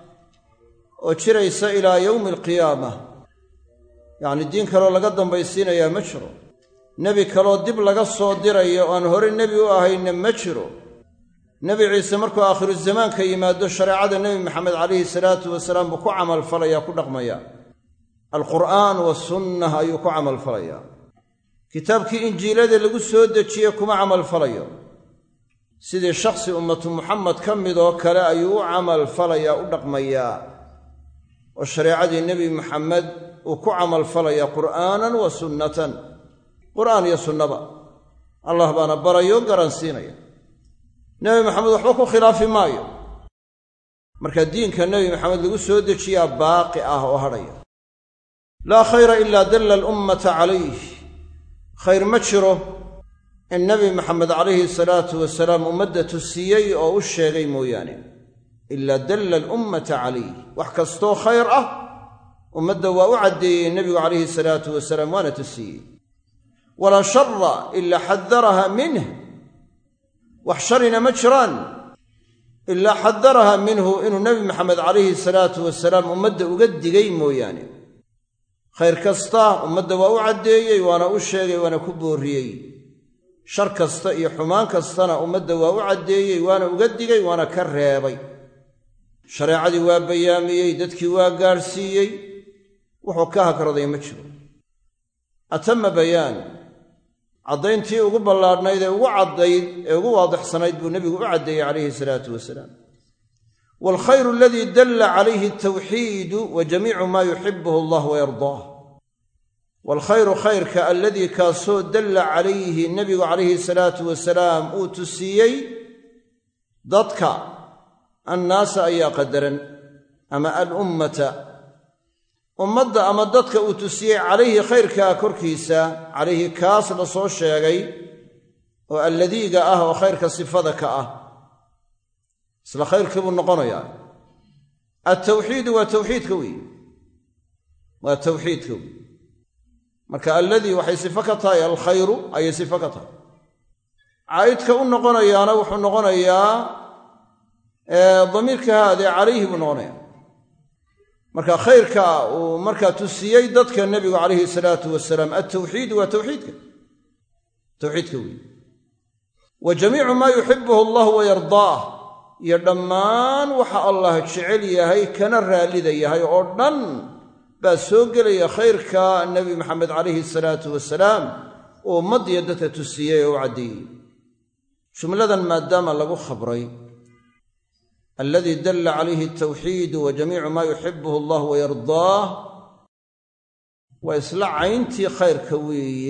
oo jiraysa ilaa yowmi alqiyaamah yacni diin kaloo laga dambaysiinayaa ma jiro nebi kaloo dib laga soo dirayo oan hore nebi u ahayna ma jiro nebi ciise markuu aakhiru zamaanka yimaado shareecada nebi maxamed calayhi salaatu wasalaam buu ku camalfalayaa ku dhaqmayaa alqur'aan wasunnah ayuu ku camalfalayaa kitaabkii injiilada lagu soo dejiye kuma camalfalayo sidii shakhsi ummatu muxamed ka midoo kale ayuu u camalfalayaa u dhaqmayaa oo shareecadii nebi maxamed uu ku camalfalayaa qur'aanan wa sunnatan qur'aan iyo sunnaba allah baana barayo garansiinaya nebi maxamed waxba ku khilaafi maayo marka diinka nebi maxamed lagu soo dejiyaa baaqi ah oo hadhaya laa khayra ilaa dalla alummata calayh khayr ma jiro in nebi maxamed calayhi salaatu wasalaam ummadda tusiyey oo u sheegay mooyaane ilaa dalla alummata calayh wax kastoo khayr ah ummadda waa u caddeeyey nebigu calayhi salaatu wasalaam waana tusiyey walaa shara ilaa xadaraha minh wax sharina ma jiraan ilaa xadaraha minhu inuu nebi maxamed calayhi salaatu wasalaam ummadda uga digay mooyaane khayr kasta ummadda waa u caddeeyey waana u sheegay waana ku boorriyey shar kasta iyo xumaan kastana ummadda waa u caddeeyey waana uga digay waana ka reebay shareecadii waa bayaamiyey dadkii waa gaadhsiiyey wuxuu ka hagraday ma jiro atama bayaan caddayntii ugu ballaadhnayd ee ugu caddayd ee ugu waadixsanayd buu nebigu u caddeeyey calayhi salaatu wasalaam. waalkhayru aladii dalla calayhi altawxiidu wa jamiicu maa yuxibuhu allah wayardaah. waalkhayru khayrka alladii kaasoo dalla calayhi nebigu calayhi salaatu wasalaam uu tusiiyey dadka annaasa ayaa qadaran ama alummata ummadda ama dadka uu tusiyey calayhi khayrkaa korkiisa, calayhi kaas la soo sheegay oo alladiiga ah oo khayrka sifada ka ah, isla khayrkii buu noqonayaa. altawxiidu waa tawxiidka weeye, waa tawxiidka weeye. marka alladii waxay sifo ka tahay alkhayru ayay sifo ka tahay. caa'idka u noqonayaana wuxuu noqonayaa damiirka haadee calayhi buu noqonayaa. marka khayrka uu markaa tusiyey dadka nebigu calayhi salaatu wasalaam altawxiidu waa tawxiidka weeye. wa jamiicu maa yuxibuhu allah wayardaah, iyo dhammaan waxa allah jecel yahay kana raallida yahay oo dhan baa soo gelaya khayrka nebi maxamed calayhi salaatu wasalaam oo ummadiyo dadka tusiyey oo u caddeeyey. jumladan maadaama lagu khabray alladii dalla calayhi altawxiidu wa jamiicu maa yuxibuhu allah wayardaah, waa isla cayntii khayrka weeye.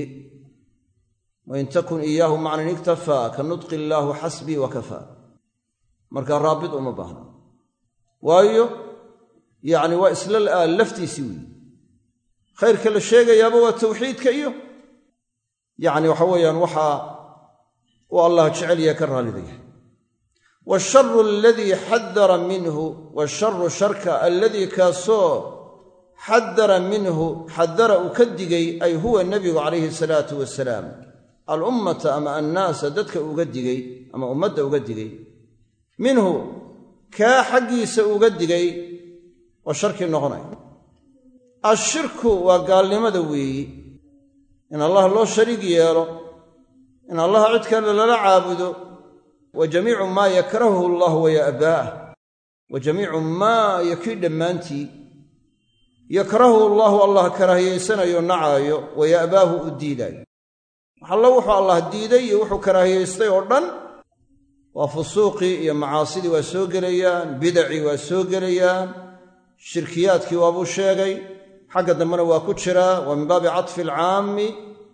wain takun iyaahu macnan iktafaa ka nudqi illaahu xasbii wa kafaa. markaa raabit uma baahna, waayo yacni waa isla laftiisii weeye. khayrka la sheegayaaba waa tawxiidka iyo yacni waxa weeyaan waxaa uu allah jecel yahay ka raallidaya. waasharu aladii xadara minhu, waasharu sharka alladii kaasoo xadara minhu xadara uu ka digay ay huwa nebigu calayhi salaatu wasalaam alummata ama annaasa dadka uga digay ama ummadda uga digay, minhu kaa xaggiisa uga digay oo sharkii noqonaya. ashirku waa gaalnimada weeyi, in allah loo shariig yeelo, in allaha cid kale lala caabudo. wa jamiicu maa yakrahuhu allahu waya'baah, wa jamiicu maa iyo kii dhammaantii yakrahuhu allahu allah karaahiyaysanayo nacaayo, waya'baahu u diidaayo. waxallo wuxuu allah diiday iyo wuxuu karaahiyaystay oo dhan waa fusuuqii iyo macaasidii waa soo gelayaan, bidacii waa soo gelayaan, shirkiyaadkii waabuu sheegay, xagga dambena waa ku jiraa. waa min baabi catfi alcaami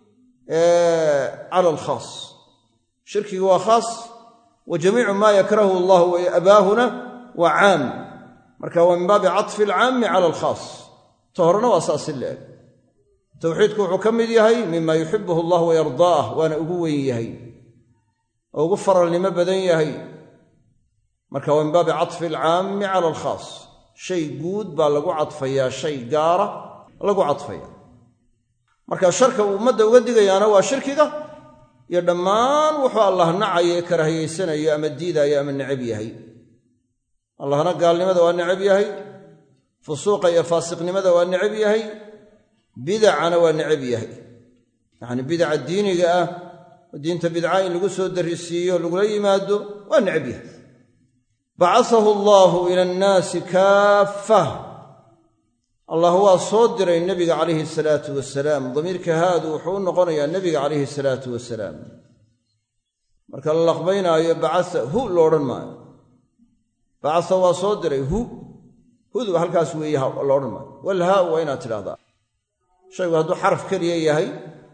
cala alkhaas. shirkigi waa khaas, wa jamiicu maa yakrahu allahu waya'baahuna waa caam. marka waa min baabi catfi alcaami cala alkhaas. ta horena waa saas in la eg. tawxiidku wuxuu ka mid yahay mima yuxibuhu allah wayardaah, waana ugu weyn yahay oo ugu faralnimo badan yahay. marka waa min baabi catfi alcaami cala alkhaas. shay guud baa lagu cadfayaa shay gaara lagu cadfaya. marka sharka uu ummadda uga digayaana waa shirkiga iyo dhammaan wuxuu allah nacaya ee karaahiyaysanayo ama diidaayo ama necab yahay. allahna gaalnimada waa necab yahay, fusuuqa iyo faasiqnimada waa necab yahay, bidacana waa necab yahay. yacni bidaca diiniga ah oo diinta bidca in lagu soo darrisiiyo lagula yimaado waa necab yahay. bacasahu allaahu ila annaasi kaaffah, allah waa soo diray nebiga calayhi salaatu wasalaam. damiirka haadu wuxuu u noqonayaa nebiga calayhi salaatu wasalaam. marka la laqbaynaayo bacasa hu lo odhan maayo. bacasa waa soo diray hudu halkaas weeye lo odhan maayo. walhaau waa inaad tidhahdaa. shaygu hadduu xaraf keliya yahay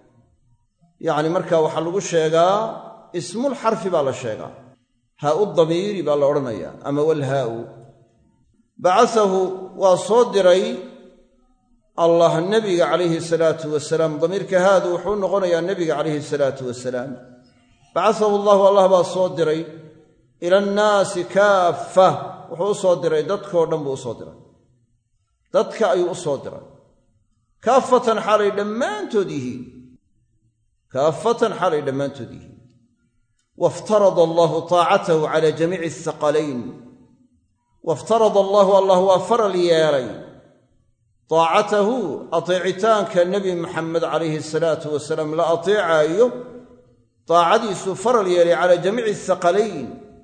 yacni markaa waxaa lagu sheegaa ismul xarfi baa la sheegaa, haau damiiri baa la odhanayaa ama walhaau. bacasahu waa soo diray allah nebiga calayhi salaatu wasalaam. damiirka haadu wuxuu noqonayaa nebiga calayhi salaatu wasalaam. bacasahu allahu allah baa soo diray ila annaasi kaaffa, wuxuu u soo diray dadkoo dhan buu u soo diray. dadka ayuu u soo diray kaafatan xaalay dhammaantood yihiin, kaafatan xaalay dhammaantood yihiin. waftarada allahu taacatahu cala jamiici athaqalayn, waftarada allahu allah waa faral yeelay taacatahu ateecitaanka nebi maxamed calayhi salaatu wasalaam la ateecaayo, taacadiisuu faral yeelay calaa jamiici athaqalayn,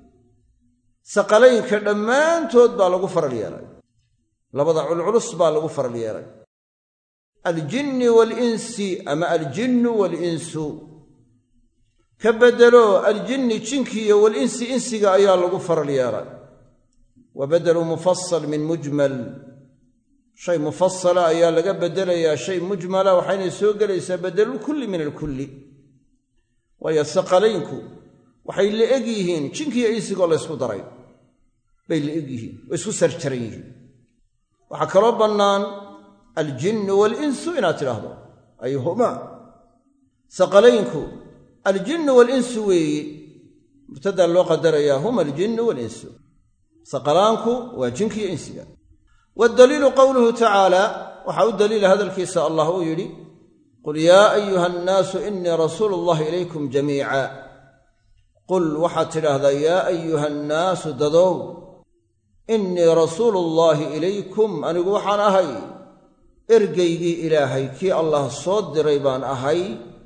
thaqalaynka dhammaantood baa lagu faral yeelay. labada culculus baa lagu faral yeelay, aljinni waalinsi ama aljinnu waalinsu, ka bedelo aljinni jinkiiyo walinsi insiga ayaa lagu faral yeelay wa badalu mufasal min mujmal shay mufasala ayaa laga bedelayaa shay mujmala waxayna soo gelaysaa badalulkulli min alkulli waayo saqalaynku waxay la eg yihiin jinkiiyo insigoo la ysku daray bay la eg yihiin oo isku sarjaran yihiin waxaa kaloo bannaan aljinnu waalinsu inaad tidhaahdo ay huma saqalaynku aljinnu waalinsu weeye mubtadaa loo qadarayaa huma aljinnu waalinsu saqalaanku waa jinkiiyo insiga waddaliilu qowluhu tacaala waxaa u daliila hadalkiisa allah uu yidhi qul yaa ayuha annaasu innii rasuulu llahi ilaykum jamiica qul waxaad tidhaahdaa yaa ayuha annaasu dadow innii rasuulu llaahi ilaykum anigu waxaan ahay ergeygii ilaahay kii allah soo diray baan ahay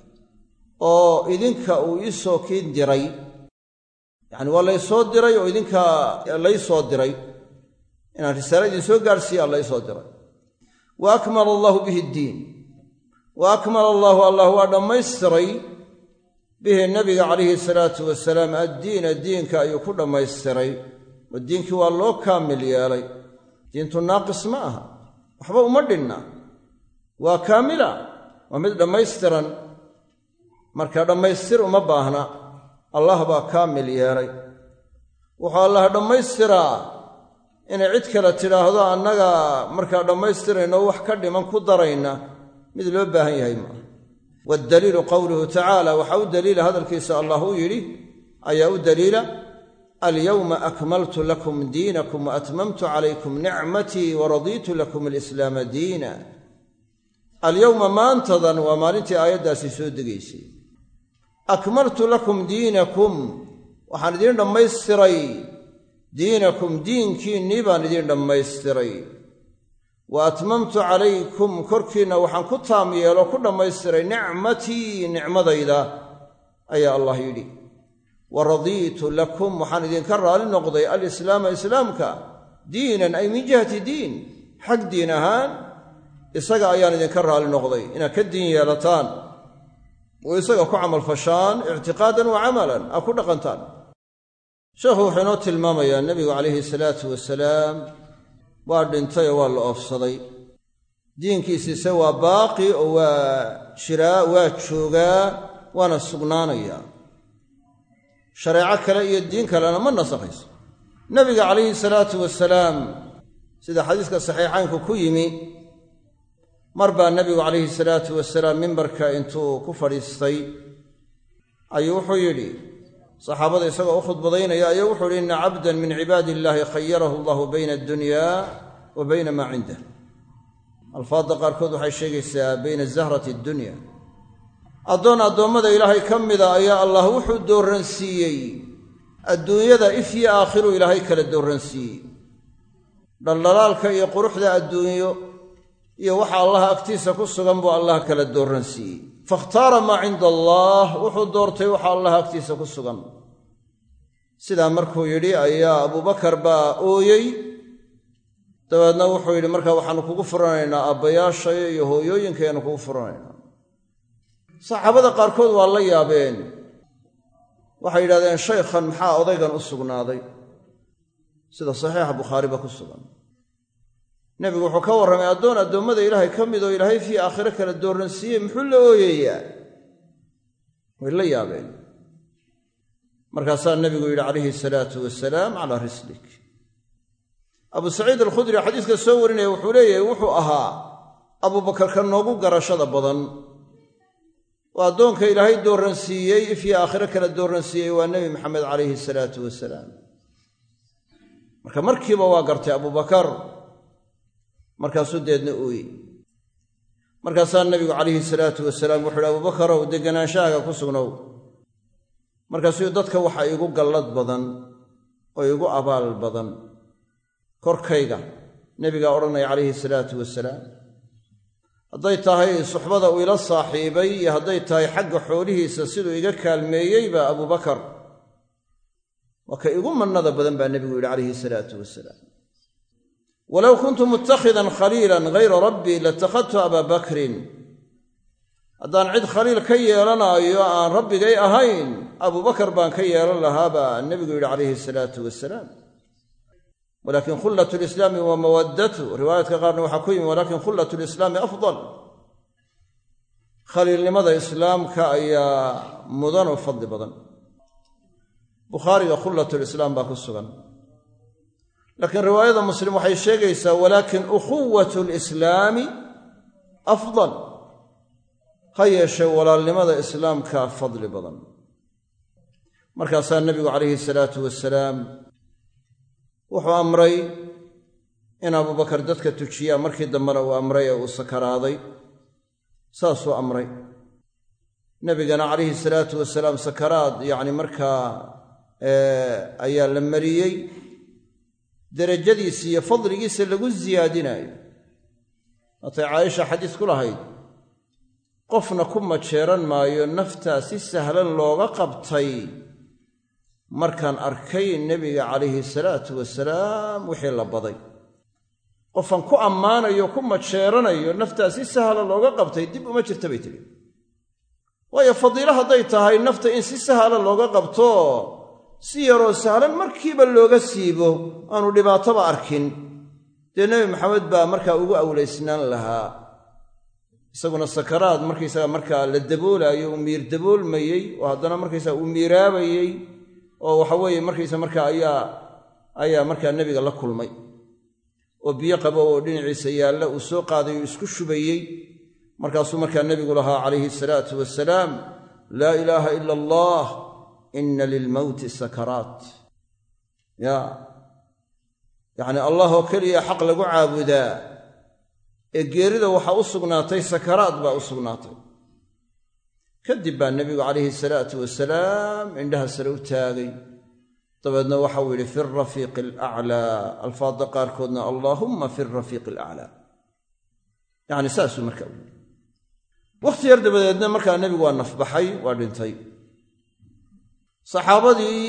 oo idinka uu ii soo kiin diray yacni waa laysoo diray oo idinka lay soo diray inaan risaala idin soo gaadhsiiya alla ii soo diray wa akmala allaahu bihi ddiin wa akmala allaahu allah waa dhammaystiray bihi nabiga calayhi salaatu wasalaam addiina diinka ayuu ku dhammaystiray oo diinkii waa loo kaamil yeelay diintu naaqis ma aha waxba uma dhinna waa kaamila waa mid dhammaystiran marka dhammaystir uma baahna allah baa kaamil yeelay wuxuu allah dhammaystiraa inay cid kale tidhaahdo annaga markaa dhammaystirayno wax ka dhiman ku darayna mid loo baahan yahay maaha waddaliilu qowluhu tacaala waxaa u daliila hadalkiisa allah uu yidhi ayaa u daliila alyawma akmaltu lakum diinakum wa atmamtu calaykum nicmatii wa radiitu lakum alislaama diina alyowma maantadan waa maalintii aayaddaasi soo degaysay akmaltu lakum diinakum waxaan idiin dhammaystiray diinakum diinkiinnii baan idiin dhammaystiray wa atmamtu calaykum korkiinna waxaan ku taam yeelo ku dhammaystiray nicmatii nicmadayda ayaa allah yidhi wa radiitu lakum waxaan idinka raali noqday alislaama islaamka diinan ay min jihati diin xag diin ahaan isaga ayaan idinka raali noqday inaad ka diin yeelataan oo isaga ku camalfashaan ictiqaadan wa camalan aa ku dhaqantaan sheekhu wuxuu inoo tilmaamayaa nebigu calayhi salaatu wasalaam waa dhintay oo waa la oofsaday diinkiisiise waa baaqi oo waa jiraa waa joogaa waana sugnaanayaa shareeco kale iyo diin kalena ma nasakhayso nebiga calayhi salaatu wasalaam sida xadiiska saxiixaynku ku yimi mar baa nebigu calayhi salaatu wasalaam mimbarka intuu ku fadhiistay ayuu wuxuu yidhi saxaabada isagoo u khudbadaynaya ayaa wuxuu yidhi inna cabdan min cibaadi illaahi khayarahu allahu bayna addunyaa wa bayna maa cindah alfaadda qaarkood waxay sheegaysaa bayna zahrati addunya addoon addoommada ilaahay ka mida ayaa allah wuxuu doorransiiyey adduunyada ifyo aakhiru ilaahay kala doorransiiyey dhaldhalaalka iyo quruxda adduunyo iyo waxa allaha agtiisa ku sugan buu allah kala doorransiiyey fakhtaara maa cinda allaah wuxuu doortay waxa allaha agtiisa ku sugan sidaa markuu yidhi ayaa abubakar baa ooyey dabeedna wuxuu yidhi markaa waxaannu kugu furanaynaa aabbayaashaya iyo hooyooyinkayaannu kugu furanaynaa saxaabada qaarkood waa la yaabeen waxay yidhahdeen shaykhan maxaa odaygan u sugnaaday sida saxiixa bukhaariba ku sugan nebigu wuxuu ka warramay addoon addoommada ilaahay ka mid oo ilaahay fii aakhiro kala doorransiiyey muxuu la ooyayaa way la yaabeen markaasaa nebigu yidhi calayhi salaatu wasalaam calaa rislik abu saciid alkhudri xadiiska soo warinaya wuxuu leeyahay wuxuu ahaa abubakar ka noogu garashada badan oo addoonka ilaahay doorransiiyey ifyo aakhiro kala doorransiiyey waa nebi maxamed calayhi salaatu wasalaam marka markiiba waa gartay abubakar markaasuu deedna ooyey markaasaa nebigu calayhi salaatu wasalaam wuxuu yidhi abubakarow degganaanshahaaga ku sugnow markaasuu dadka waxa igu gallad badan oo igu abaal badan korkayga nebigaa odhanaya calayhi salaatu wasalaam hadday tahay suxbada uu ila saaxiibay iyo hadday tahay xagga xoolihiisa siduu iga kaalmeeyeyba abubakar waa ka igu mannada badan baa nebigu yidhi calayhi salaatu wasalaam walow kuntu mutakhidan khaliilan hayra rabbii latakhadtu abaa bakrin haddaan cid khaliil ka yeelanaayo aan rabbigay ahayn abubakar baan ka yeelan lahaabaa nebigu yidhi calayhi salaatu wasalaam. walaakin khullat lislaami wa mawaddatu, riwaayaadka qaarna waxaa ku yimi walaakin khullat lislaami afdal, khaliilnimada islaamka ayaa mudan oo fadli badan. bukhaariga khullatlislaam baa ku sugan, laakiin riwaayada muslim waxay sheegaysaa walaakin ukhuwatu lislaami afdal, ha yeeshee walaalnimada islaamka fadli badan. markaasaa nebigu calayhi salaatu wasalaam wuxuu amray in abubakar dadka tujiyaa, markii dambena uu amray ee uu sakaraaday. saasuu amray nebigana calayhi salaatu wasalaam sakaraad yacni markaa ayaa la mariyey, derajadiisa iyo fadligiisa lagu siyaadinayo. waatay caaisha xadiis ku lahayd qofna ku majeeran maayo naftaa si sahlan looga qabtay markaan arkay nebiga calayhi salaatu wasalaam wixii la baday. qofaan ku ammaanayo ku majeeranayo naftaa si sahlan looga qabtay dib uma jirta bay tiri. waayo fadiilo hadday tahay nafta in si sahlan looga qabto, si yaroo sahlan markiiba looga siibo, aanu dhibaatoba arkin, dee nebi maxamed baa markaa ugu awlaysnaan lahaa. isaguna sakaraad markaysaga markaa la daboolaayo, uu miir daboolmayey, oo haddana markaysaga uu miiraabayey, oo waxaweeye markaysa markaa ayaa markaa nebiga la kulmay, oo biyo qabo oo dhinaciisa yaalla uu soo qaaday oo isku shubayey. markaasuu markaa nebigu lahaa calayhi salaatu wasalaam laa ilaaha ila allah inna lilmowti sakaraat. yacni allah oo keliya xaq lagu caabudaa, ee geerida waxaa u sugnaatay sakaraad baa u sugnaatay. kadib baa nebigu calayhi salaatu wasalaam indhaha sare u taagay, dabeedna waxau yidhi fi rafiiqi alaclaa, alfaadda qaarkoodna allaahumma fi rafiiqi alaclaa. yacni saasuu markaa u yidhi. wakhti yar dabadeedna markaa nebigu waa nafbaxay, waa dhintay. saxaabadii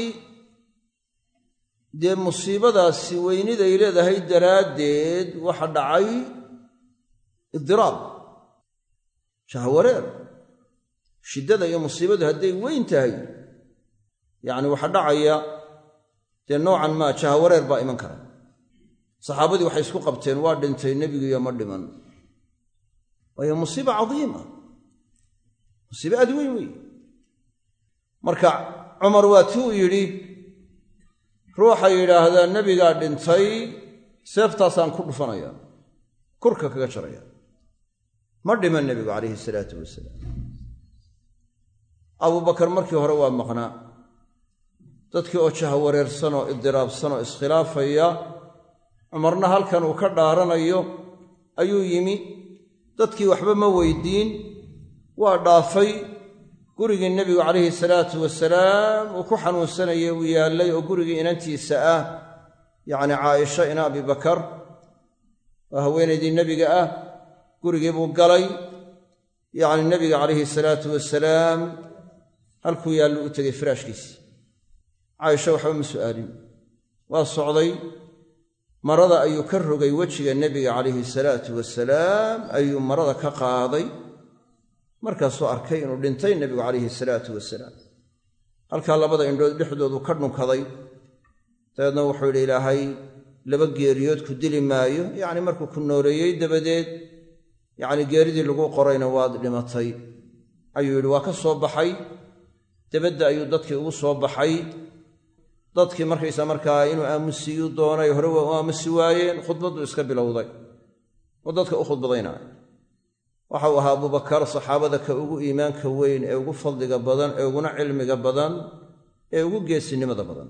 dee musiibadaasi weyniday leedahay daraaddeed waxa dhacay idiraab, shahwareer. shiddada iyo musiibadu hadday weyn tahay yacni waxa dhacaya dee noocan maa jahawareer baa iman kara. saxaabadii waxay isku qabteen waa dhintay nebigiiyo ma dhiman. waayo musiiba cadiima, musiibe aad weyn wey. marka cumar waa tii uu yidhi ruuxa yidhaahdaa nebigaa dhintay seeftaasaan ku dhufanaya, kurka kaga jaraya. ma dhiman nebigu calayhi salaatu wasalaam. abubakar markii hore waa maqnaa, dadkii oo jahawareersan oo idiraabsan oo iskhilaafaya, cumarna halkan uu ka dhaaranayo ayuu yimi. dadkii waxba ma weydiin, waa dhaafay. gurigii nebigu calayhi salaatu wasalaam uu ku xanuunsanayay uu yaallay, oo gurigii inantiisa ah yacni caaisha ina abibakar oo haweenaydii nebiga ah, gurigii buu galay. yacni nebiga calayhi salaatu wasalaam halkuu yaallu u tegay firaashkiisii. caaisha waxba ma su'aalin, waa socday. marada ayuu ka rogay wejiga nebiga calayhi salaatu wasalaam, ayuu marada ka qaaday. markaasuu arkay inuu dhintay nebigu calayhi salaatu wasalaam. halkaa labada indhood dhexdoodu ka dhunkaday. dabeedna wuxuu yidhi ilaahay laba geeriyood ku dili maayo, yacni markuu ku nooleeyey dabadeed yacni geeridii lagu qorayna waad dhimatay ayuu yidhi. waa ka soo baxay debadda ayuu dadkii ugu soo baxay. dadkii markaysa markaa inuu aamusiyuu doonay, hore waa u aamusi waayeen. khudbaddu iska bilowday oo dadka u khudbadaynaya. waxau ahaa abubakar saxaabada ka ugu iimaanka weyn, ee ugu fadliga badan, ee uguna cilmiga badan, ee ugu geesinimada badan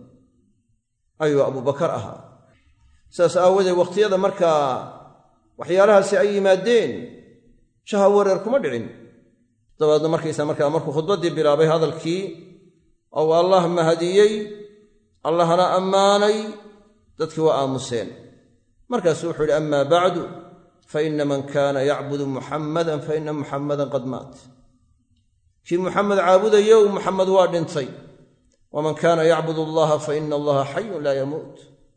ayuu abubakar ahaa. saas aawadeed wakhtiyada markaa waxyaalahaasi ay yimaadeen jahawareer kuma dhicin. dabeedna markaysa markaa markuu khudbaddii bilaabay hadalkii, ou allah mahadiyey, allahna ammaanay, dadkii waa aamuseen. markaasuu wuxuu yidhi amaa bacdu faina man kaana yacbudu muxammadan faina muxammadan qad maat. kii muxamed caabudayow muxamed waa dhintay. waman kaana yacbudu allaha faina allaha xayun laa yamuut.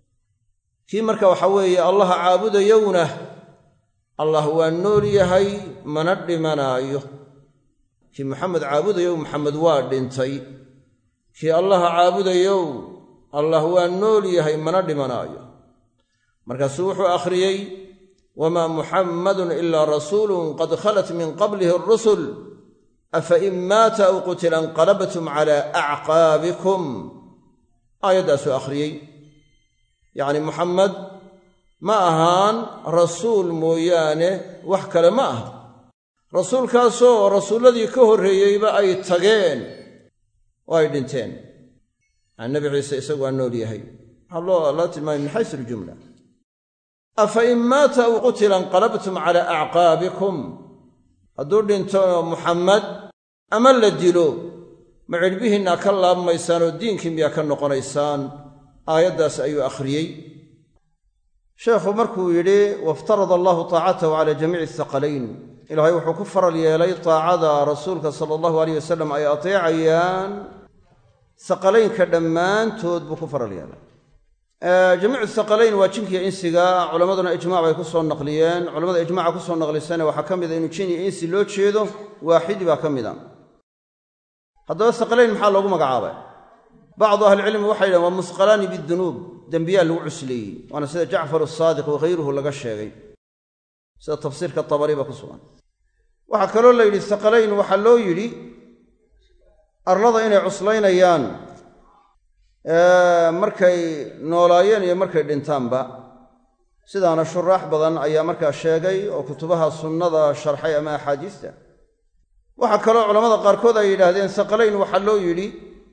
kii marka waxa weeye allaha caabudayowna allah waa nool yahay, mana dhimanaayo. kii muxamed caabudayow muxamed waa dhintay kii allaha caabudayow allah waa nool yahay mana dhimanaayo markaasuu wuxuu akhriyey wamaa muxammadun ilaa rasuulun qad khalat min qablihi arusul afa in maata aw qutila inqalabtum calaa acqaabikum aayaddaasuu akhriyey yacni muxammed ma ahaan rasuul mooyaane wax kale ma aha rasuulkaasoo rasuulladii ka horreeyeyba ay tageen oo ay dhinteen yani nebi ciise isagu waa nool yahay waxaa loo tilmaamay min xaysu aljumla afa in maata aw qutila inqalabtum calaa acqaabikum hadduu dhinto muxammed ama la dilo ma cidhbihiinna ka laabmaysaan oo diinkii miyaa ka noqonaysaan aayaddaas ayuu akhriyey sheekhu markuu yidhi waftarada allahu taacatahu calaa jamiici athaqalayn ilaahay wuxuu ku faral yeelay taacada rasuulka sala allahu alayh wasalam ay ateecayaan haqalaynka dhammaantood buu ku faral yeelay jamiicu thaqalayn waa jinkiya insiga culammaduna ijmac bay ku soo naqliyeen culamada ijmaca ku soo naqlisana waxaa ka mida inuu jin iyo insi loo jeedo waaxidi baa ka mida haddaba thaqalayn maxaa loogu magacaabay bacdu ahlicilmi waxay yidhahen waa musqalaani bidunuub dembiyaa lagu cusleeyey waana sida jacfar asaadiq waghayruhu laga sheegay sida tafsiirka tabari ba ku sugan waxaa kaloo la yidhi thaqalayn waxaa loo yidhi arlada inay cuslaynayaan markay noolaayeen iyo markay dhintaanba sidaana shuraax badan ayaa markaa sheegay oo kutubaha sunnada sharxay ama axaadiista waxaa kaloo culammada qaarkood ay yidhaahdeen thaqalayn waxaa loo yidhi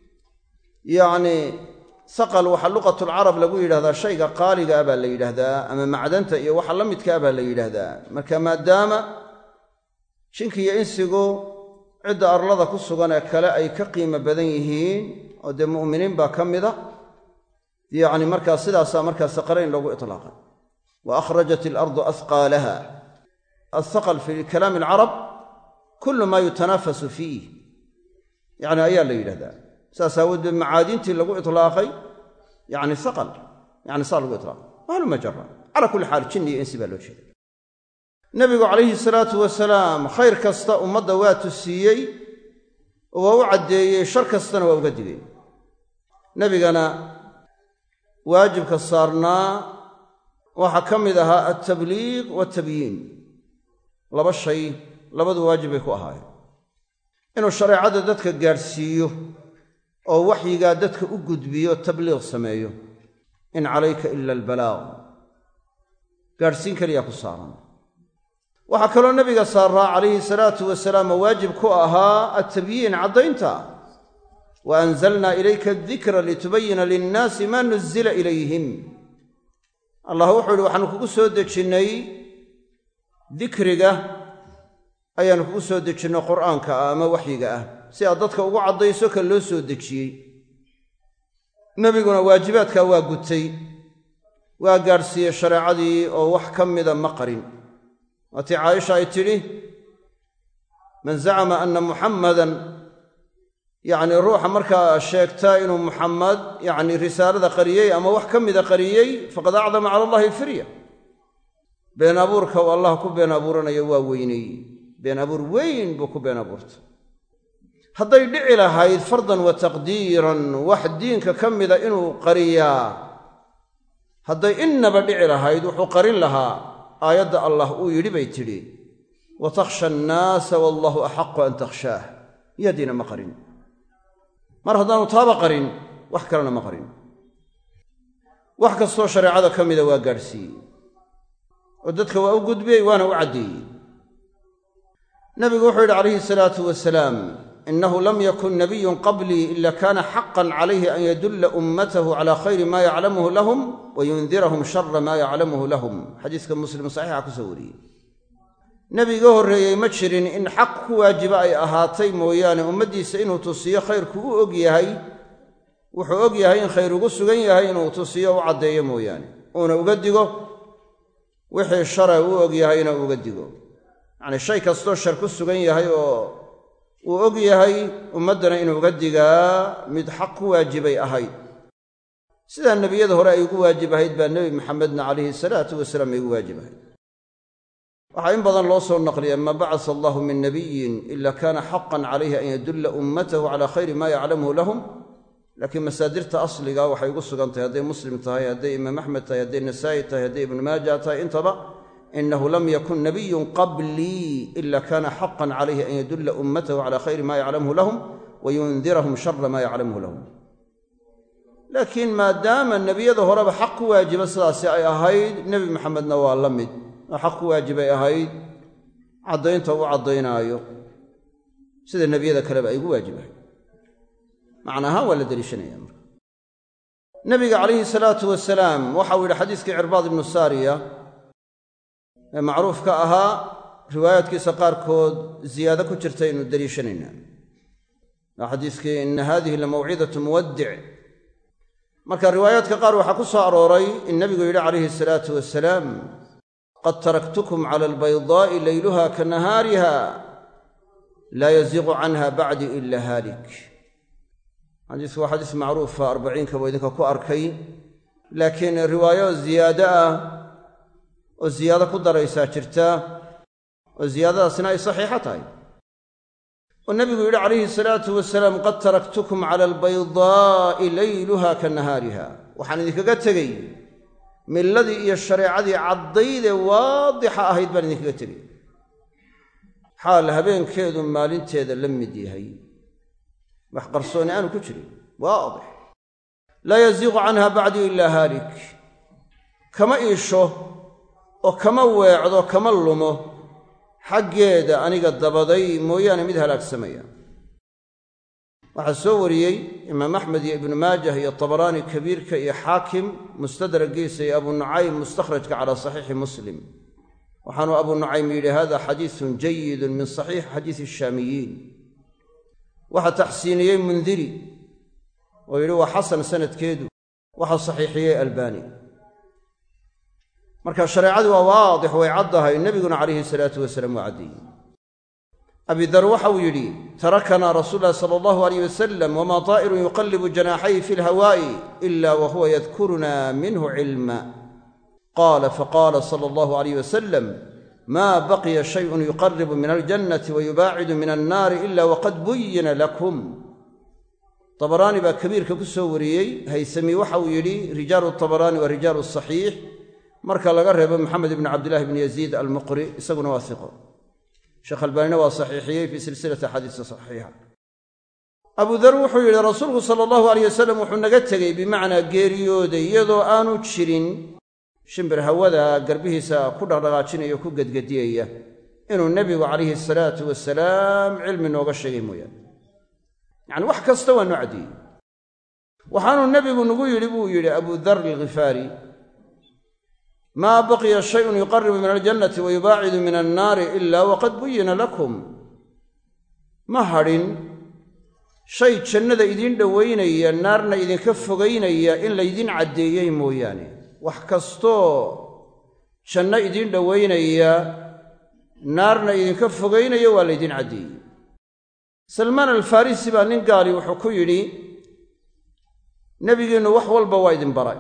yacni thaqal waxaa luqatulcarab lagu yidhahdaa shayga qaaligaa baa la yidhaahdaa ama macdanta iyo waxa la midkaa baa la yidhaahdaa marka maadaama jinki iyo insigu cidda arlada ku sugan ee kale ay ka qiimo badan yihiin oo dee mu'miniin baa ka mida yacni markaa sidaasaa markaa thaqalayn loogu itlaaqay wa akhrajat alardu ahqaalaha althaqal fi kalaami alcarab kullu maa yutanaafasu fiih yacni ayaa la yidhahdaa saas aawoodee macaadintii lagu itlaaqay yacni thaqal yani saa lagu itlaaqay maaluma jara calaa kulli xaal jinni iyo insi baa loo jeeda nebigu calayhi salaatu wasalaam khayr kasta ummadda waa tusiiyey oo waa u caddeeyey shar kastana waa uga digay nebigana waajibka saarnaa waxaa ka mid ahaa altabliiq waatabyiin laba shay labadu waajib bay ku ahaayeen inuu shareecadda dadka gaadhsiiyo oo waxyigaa dadka u gudbiyo tabliiq sameeyo in calayka ila albalaaq gaadhsiin keliyaa ku saaran waxaa kaloo nebiga saaraa calayhi salaatu wasalaam waajib ku ahaa altabyiin caddaynta wa anzalnaa ilayka adikra litubayina linnaasi maa nuzila ilayhim allah wuxuu yidhi waxaanu kugu soo dejinnay dikriga ayaanu kugu soo dejinnay qur'aanka ah ama waxyiga ah si aad dadka ugu caddayso ka loo soo dejiyey nebiguna waajibaadkaa waa gutay waa gaadhsiiyey shareecadii oo wax ka mida ma qarin waatii caaisha ay tidhi man zacama anna muxammadan yacni ruuxa markaa sheegtaa inuu muxamed yacni risaalada qariyey ama wax ka mida qariyey faqad acdama cala allahi alfirya been abuurka uu allah ku been abuuranayo waa weyneeyey been abuur weyn buu ku been abuurtay hadday dhici lahayd fardan wa taqdiiran wax diinka ka mida inuu qariyaa hadday innaba dhici lahayd wuxuu qarin lahaa aayadda allah uu yidhi bay tidhi wa takhsha annaasa wallaahu axaqu an takhshaah yadiina ma qarin mar haddaanu taaba qarin wax kalena ma qarin wax kastoo shareecada ka mida waa gaadhsiiyey oo dadka waa u gudbiyey waana u caddeeyey nebigu wuxuu yidhi calayhi salaatu wasalaam inahu lam yakun nabiyun qablii ila kaana xaqan calayhi an yadulla ummatahu cala khayri maa yaclamuhu lahum wa yundirahum shara maa yaclamuhu lahum xadiiska muslim saxiixa ku soo wariyey nebiga horreeyey ma jirin in xaq ku waajiba ay ahaatay mooyaane ummaddiisa inuu tusiyo khayrku u og yahay wuxuu og yahay in khayr ugu sugan yahay inuu tusiyo u caddeeyo mooyaane uuna uga digo wixii shara uu og yahayna uga digo yacnii shay kastoo shar ku sugan yahay oo uu og yahay ummaddana inuu uga digaa mid xaq ku waajibay ahayd sidaa nebiyada hore ay ugu waajib ahayd baa nebi maxamedna calayhi salaatu wasalaam ay ugu waajib ahayd waxaa in badan loo soo naqliya maa bacasa allahu min nabiyin ila kana xaqan calayhi an yadulla ummatahu cala khayri ma yaclamuhu lahum laakiin masaadirta asliga waxay ugu sugan tahay hadday muslim tahay hadday imaam axmed tahay hadday nasaa'i tahay hadday ibnu maaja tahay intaba inahu lam yakun nabiyun qablii ila kana xaqan calayhi an yadulla ummatahu cala khayri ma yaclamuhu lahum wayundirahum shara ma yaclamuhu lahum laakiin maadaama nebiyada horeba xaq ku waajiba sidaasi ay ahayd nebi maxamedna waa la mid oo xaq ku waajibay ahayd caddaynta uu caddaynaayo sida nebiyada kaleba ay ugu waajibahay macnaahaan waa la deliishanaya marka nebiga calayhi salaatu wasalaam waxau yidhi xadiiskii cirbaad ibnu saariya ee macruufka ahaa riwaayaadkiisa qaarkood ziyaado ku jirta aynu deliishanaynaa waa xadiiskii ina haadihi lamawcidatu muwaddic marka riwaayaadka qaar waxaa ku soo arooray in nebigu yidhi calayhi salaatu wasalaam qad taraktukum cala albaydaa'i layluha ka nahaariha laa yaziiqu canha bacdi ila haalik xadiisku waa xadiis macruufa arbaciinka buu idinka ku arkay laakiin riwaayo ziyaado ah oo ziyaado ku daraysaa jirta oo ziyaadadaasina ay saxiixo tahay oo nebigu yidhi calayhi salaatu wasalaam qad taraktukum cala albaydaa'i layluha ka nahaariha waxaan idinkaga tegey milladii iyo shareecadii caddaydee waadixa ahayd baan idinkaga tegey xaal habeenkeedu maalinteeda la mid yahay wax qarsooni aanu ku jirin waadix laa yaziiqu canha bacdii ilaa haalik kama iisho oo kama weecdo kama lumo xaggeeda aniga dabaday mooyaane mid halaagsamaya waxaa soo wariyey imaam axmed iyo ibnu maajah iyo tabaraani kabiirka iyo xaakim mustadragiisa iyo abu nucaym mustakhrajka calaa saxiixi muslim waxaanuu abu nucaym yidhi hada xadiisun jayidun min saxiixi xadiisi shaamiyiin waxaa taxsiiniyey mundiri oo yidhi waa xasan sanadkeedu waxaa saxiixiyey albaani marka shareecadu waa waadix way caddahay nebiguna calayhi salaatu wasalaam waa caddeeyey abidar waxau yidhi tarakanaa rasuulu llahi sala allahu alayh wasalam wamaa taa'irun yuqallibu janaaxayhi fi lhawaa'i ila wa huwa yadkuruna minhu cilma qaala faqaala sala allahu alayh wasalam maa baqiya shayun yuqaribu min aljannati wayubaacidu min annaari ila waqad buyina lakum tabaraani baa kabiirka ku soo wariyey haysami waxauu yidhi rijaalu tabaraani wa rijaalu saxiix marka laga reebo maxamed ibni cabdillahi bni yaziid almuqri isaguna waa hiqo sheekh albaanina waa saxiixiyey fii silsilati axaadiisa saxiixa abu dar wuxuu yidhi rasuulku sala allahu alayh wasalam wuxuu naga tegey bimacnaa geeriyooday iyadoo aanu jirin shimbir hawada garbihiisa ku dhaqdhaqaajinaya ku gedgediyaya inuu nebigu calayhi salaatu wasalaam cilmi nooga sheegay mooyaane yacni wax kasta waa noo caddeeyey waxaanuu nebigu nagu yidhi buu yidhi abu dar alghifaari maa baqiya shayun yuqaribu min aljannati wayubaacidu min annaari ila waqad buyina lakum ma hadhin shay jannada idiin dhowaynaya naarna idinka fogaynaya in laydin caddeeyey mooyaane wax kastoo janno idiin dhowaynaya naarna idinka fogaynaya waa laydin caddeeyey salmaan alfarisi baa nin gaali wuxuu ku yidhi nebigiinnu wax walba waa idin baray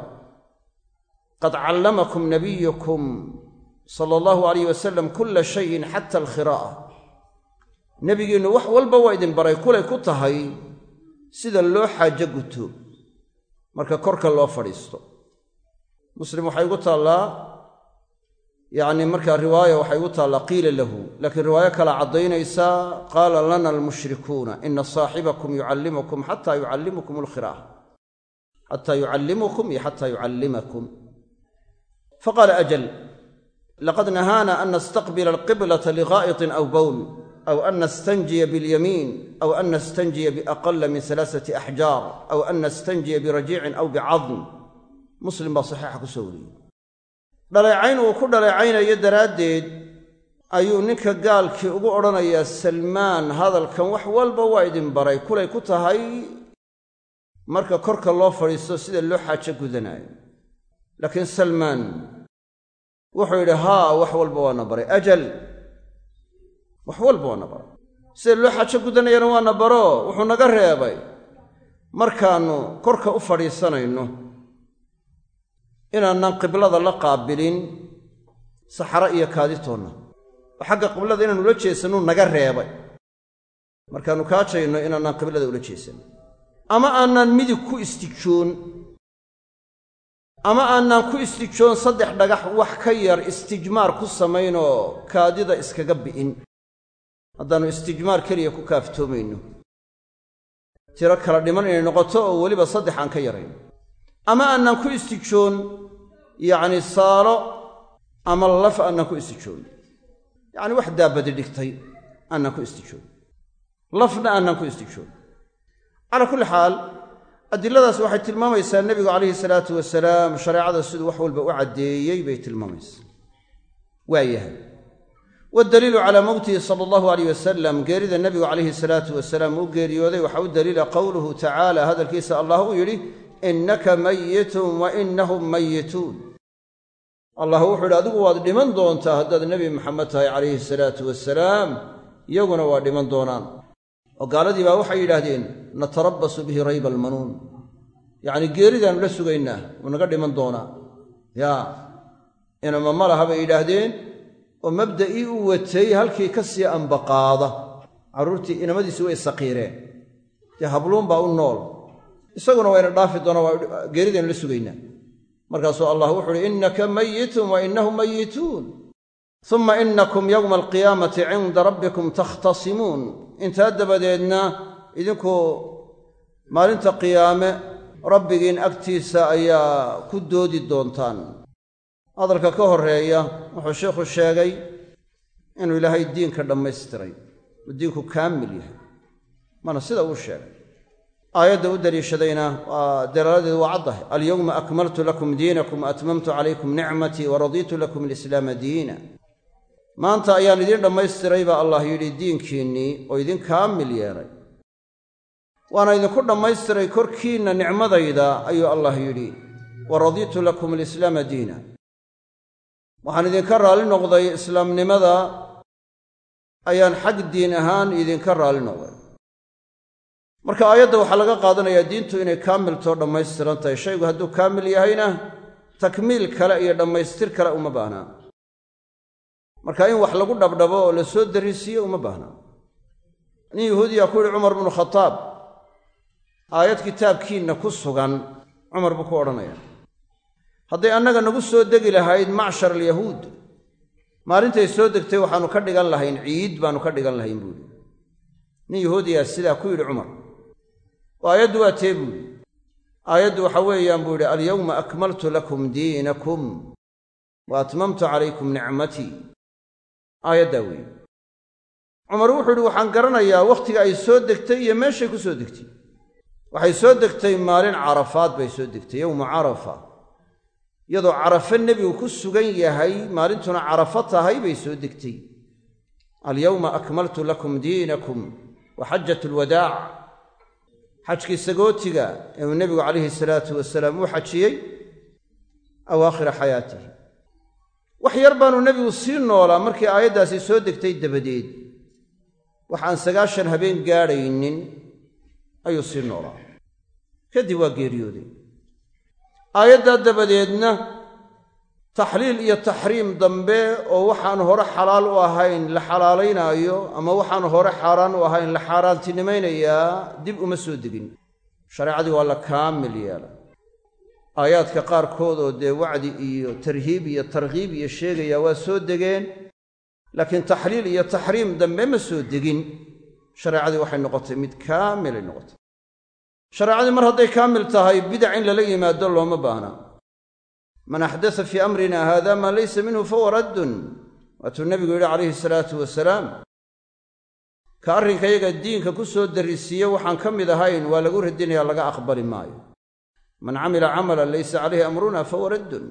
qad callamakum nabiyukum sala allahu alayh wasalam kulla shayin xata alkhiraa'a nebigiinnu wax walba waa idin baray kulay ku tahay sida loo xaajo guto marka korka loo fadhiisto muslim waxay ugu taallaa yacni markaa riwaaya waxay ugu taallaa qiila lahu laakiin riwaayo kala caddaynaysaa qaala lana almushrikuuna ina saaxibakum yucallimukum xataa yucallimukum alkhiraa'a xataa yucallimukum iyo xataa yucallimakum faqaala ajal laqad nahaana an nastaqbila alqiblata ligaa'itin aw bowl aw an nastanjiya biاlyamiin aw an nastanjiya biaqala min 3 axjaar aw an nastanjiya birajiicin aw bicadm muslim baa saxiixa ku soo wariyey dhaleecayn uu ku dhaleecaynayo daraaddeed ayuu ninka gaalkii ugu odhanayaa salmaan hadalkan wax walba waa idin baray kulay ku tahay marka korka loo fadhiisto sida loo xaajo gudanaayo laakiin salmaan wuxuu yidhi haa wax walba waana baray ajal wax walba waana baray sida loo xaajo gudanayana waana baro wuxuu naga reebay markaannu korka u fadhiisanayno inaanan qiblada la qaabilin saxaro iyo kaaditoonna oo xagga qiblada inaanu ula jeesanno naga reebay markaannu kaajayno inaanaan qiblada ula jeesanno ama aanaan midig ku istijoon ama aanaan ku istijoon 3 dhagax wax ka yar istijmaar ku samaynoo kaadida iskaga bi'in haddaannu istijmaar keliya ku kaaftoomayno tiro kala dhiman inay noqoto oo weliba 3 aan ka yarayn ama aanaan ku istijoon yacni saalo ama laf aanaan ku istijoon yacni wax daabadi dhigtay aanaan ku istijoon lafna aanaan ku istijoon calaa kulli xaal adiladaas waxay tilmaamaysaa nebigu calayhi salaatu wasalaam shareecada siduu wax walba u caddeeyey bay tilmaamaysaa waayahay waddaliilu calaa mowtihi sala allahu alayh wasalam geerida nebigu calayhi salaatu wasalaam uu geeriyooday waxaa u daliila qowluhu tacaala hadalkiisa allah uu yidhi innaka mayitun wa innahum mayituun allah wuxuu yidhi adigu waad dhiman doontaa haddaad nebi maxamed tahay calayhi salaatu wasalaam iyaguna waa dhiman doonaan oo gaaladii baa waxay yidhaahdeen natarabbasu bihi rayba almanuun yacni geeridaannu la sugaynaa wuu naga dhiman doonaa yaa inama ma laha bay yidhaahdeen oo mabda'ii u watay halkii ka sii ambaqaada carruurtii inamadiisi way saqiireen dee habluun baa u nool isaguna wayna dhaafi doonaa waa geeridaannu la sugaynaa markaasuu allah wuxuu uhi innaka mayitun wa innahum mayituun uma inakum yowma alqiyaamati cinda rabbikum takhtasimuun intaa dabadeedna idinku maalinta qiyaame rabbigiin agtiisa ayaa ku doodi doontaan hadalka ka horreeya wuxuu sheikhu sheegay inuu ilaahay diinka dhammaystiray uu diinku kaamil yahay mana sida uu sheegay aayadda u daliishadayna waa dalaaladeedu waa caddahay alyowma akmaltu lakum diinakum waatmamtu calaykum nicmatii waradiitu lakum alislaama diina maanta ayaan idiin dhammaystiray baa allah yidhi diinkiinnii oo idin kaamil yeelay waana idinku dhammaystiray korkiinna nicmadayda ayuu allah yidhi waradiitu lakum alislaama diina waxaan idinka raalli noqday islaamnimada ayaan xag diin ahaan idinka raalli noqday marka aayadda waxaa laga qaadanayaa diintu inay kaamiltoo dhammaystiran tahay shaygu hadduu kaamil yahayna takmiil kale iyo dhammaystir kale uma baahnaa marka in wax lagu dhabdhabo oo la soo darisiiyo uma baahnaa nin yahuudiyaa ku yidhi cumar bnu khataab aayad kitaabkiinna ku sugan cumar buu ku odhanaya hadday annaga nagu soo degi lahayd macshar alyahuud maalintay soo degtay waxaannu ka dhigan lahayn ciid baannu ka dhigan lahayn buuhi nin yahuudiyaa sidaa ku yidhi cumar oo aayaddu waa tee buuhi aayaddu waxa weeyaan buu yidhi alyowma akmaltu lakum diinakum wa atmamtu calaykum nicmatii aayaddaa weeye cumar wuxuu yidhi waxaan garanayaa wakhtiga ay soo degtay iyo meeshay ku soo degtay waxay soo degtay maalin carafaad bay soo degtay yowmu carafa iyadoo carafe nebigu ku sugan yahay maalintuna carafo tahay bay soo degtay alyowma akmaltu lakum diinakum wa xajat alwadaac xajkii sagootiga ee uu nebigu calayhi salaatu wasalaam uu xajiyey awaakhira xayaatihi wax yar baanu nebigu sii noolaa markii aayaddaasi soo degtay dabadeed waxaan 9 habeen gaadhaynin ayuu sii noolaa kadib waa geeriyooday aayaddaa dabadeedna taxliil iyo taxriim dambe oo waxaan hore xalaal u ahayn la xalaalaynaayo ama waxaan hore xaaraan u ahayn la xaaraantinimaynayaa dib uma soo degin shareecadii waa la kaamil yeelay aayaadka qaarkood oo dee wacdi iyo tarhiib iyo targhiib iyo sheegayaa waa soo degeen laakiin taxliil iyo taxriim dambe ma soo degin shareecadii waxay noqotay mid kaamilay noqotay shareecadii mar hadday kaamil tahay bidac in lala yimaado looma baahna man axdasa fii amrina haada maa laysa minhu fahuwa raddun waatuu nebigu yidhi calayhi salaatu wasalaam ka arrinkayaga diinka ku soo darrisiiye waxaan ka mid ahayn waa lagu radinayaa laga aqbali maayo man camila camalan laysa calayhi amruna fahuwa raddun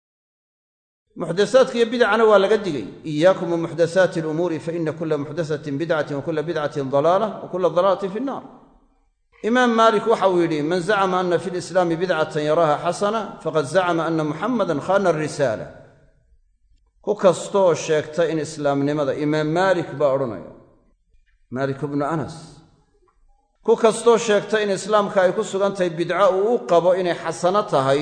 muxdasaadka iyo bidacana waa laga digay iyaakum wa muxdasaati alumuuri fa ina kula muxdasatin bidcatin wa kula bidcatin dalaalah wa kula dalaalatin fi nnaar imaam maalik waxa uu yidhi man zacama ana fi lislaami bidcatan yaraaha xasana faqad zacama ana muxamadan khana arisaala ku kastoo sheegta in islaamnimada imaam maalik baa odhanaya maalik ibnu anas ku kastoo sheegta in islaamka ay ku sugan tahay bidco uu u qabo inay xasano tahay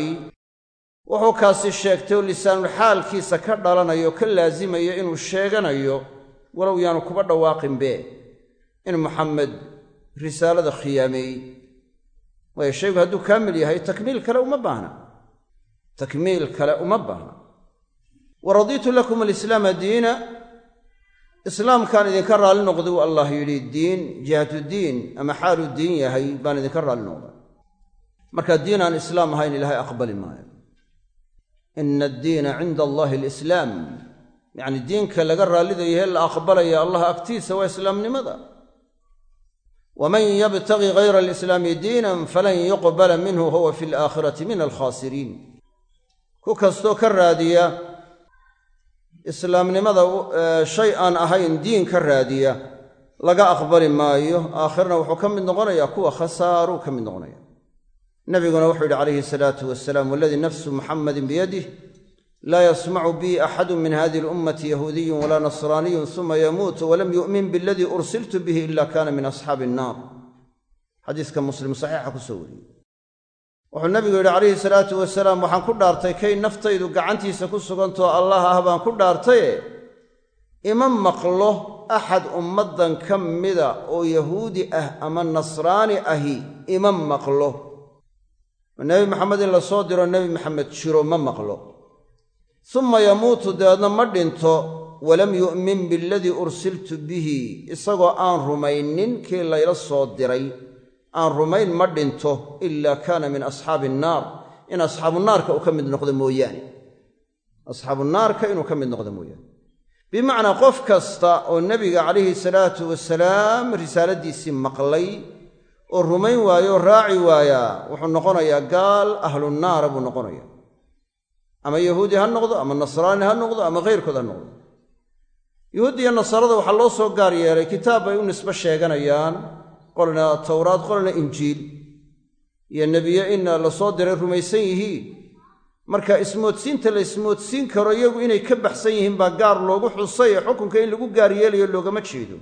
wuxuu kaasi sheegtay oo lisaanulxaalkiisa ka dhalanayo ka laasimayo inuu sheeganayo walow yaanu kuba dhawaaqinbe in muxamed risaalada khiyaameeyey waayo shaygu hadduu kaamil yahay takmiil kale uma baahna waradiitu lakum alislaama diina islaamkaan idinka raalli noqday uu allah yidhi diin jihatu diin ama xaalu diin yahay baan idinka raalli noqday marka diin aan islaam ahayn ilaahay aqbali maayo ina addiina cinda allahi alislaam yacni diinka laga raallida yahay la aqbalaya allah agtiisa waa islaamnimada waman yabtagi gayra alislaami diinan falan yuqbala minhu huwa fi alaakhirati min alkhaasiriin ku kastoo ka raadiya islaamnimada shay aan ahayn diin ka raadiya laga aqbali maayo aakhirna wuxuu ka mid noqonayaa kuwa khasaaruu ka mid noqonaya nabiguna wuxuu yidhi calayhi salaatu wasalaam waladii nafsu muxammadin biyadih laa yasmacu bi axadu min hadihi alummati yahuudiyun walaa nasraaniyun suma yamuutu walam yu'min biladii ursiltu bihi ila kana min asxaabi annaar xadiiska muslim saxiixa ku soo wariyey wuxuu nabigu yidhi calayhi salaatu wasalaam waxaan ku dhaartay kay naftaydu gacantiisa ku sugantoo allah ah baan ku dhaartaye ima maqlo axad ummaddan ka mida oo yahuudi ah ama nasraani ahi ima maqlo nebi maxamed in la soo diro nebi maxamed jiro ma maqlo summa yamuutu dabeedna ma dhinto walam yu'min biladii ursiltu bihi isagoo aan rumaynin kii layla soo diray aan rumayn ma dhinto ilaa kaana min asxaabi annaar in asxaabunaarka uu ka mid noqdo mooyaane asxaabunaarka inuu ka mid noqdo mooyaane bimacnaa qof kasta oo nebiga calayhi salaatu wasalaam risaaladiisii maqlay oo rumayn waayo oo raaci waayaa wuxuu noqonayaa gaal ahlunaara buu noqonayaa ama yahuudi ha noqdo ama nasraani ha noqdo ama kayrkood ha noqdo yahuudda iyo nasaarada waxaa loo soo gaar yeelay kitaab bay u nisbo sheeganayaan qolna towraad qolna injiil iyo nebiye in la soo diray rumaysan yihiin marka ismoodsiinta la ismoodsiin karo iyagu inay ka baxsan yihiin baa gaar loogu xusay ee xukunka in lagu gaar yeelayo loogama jeedo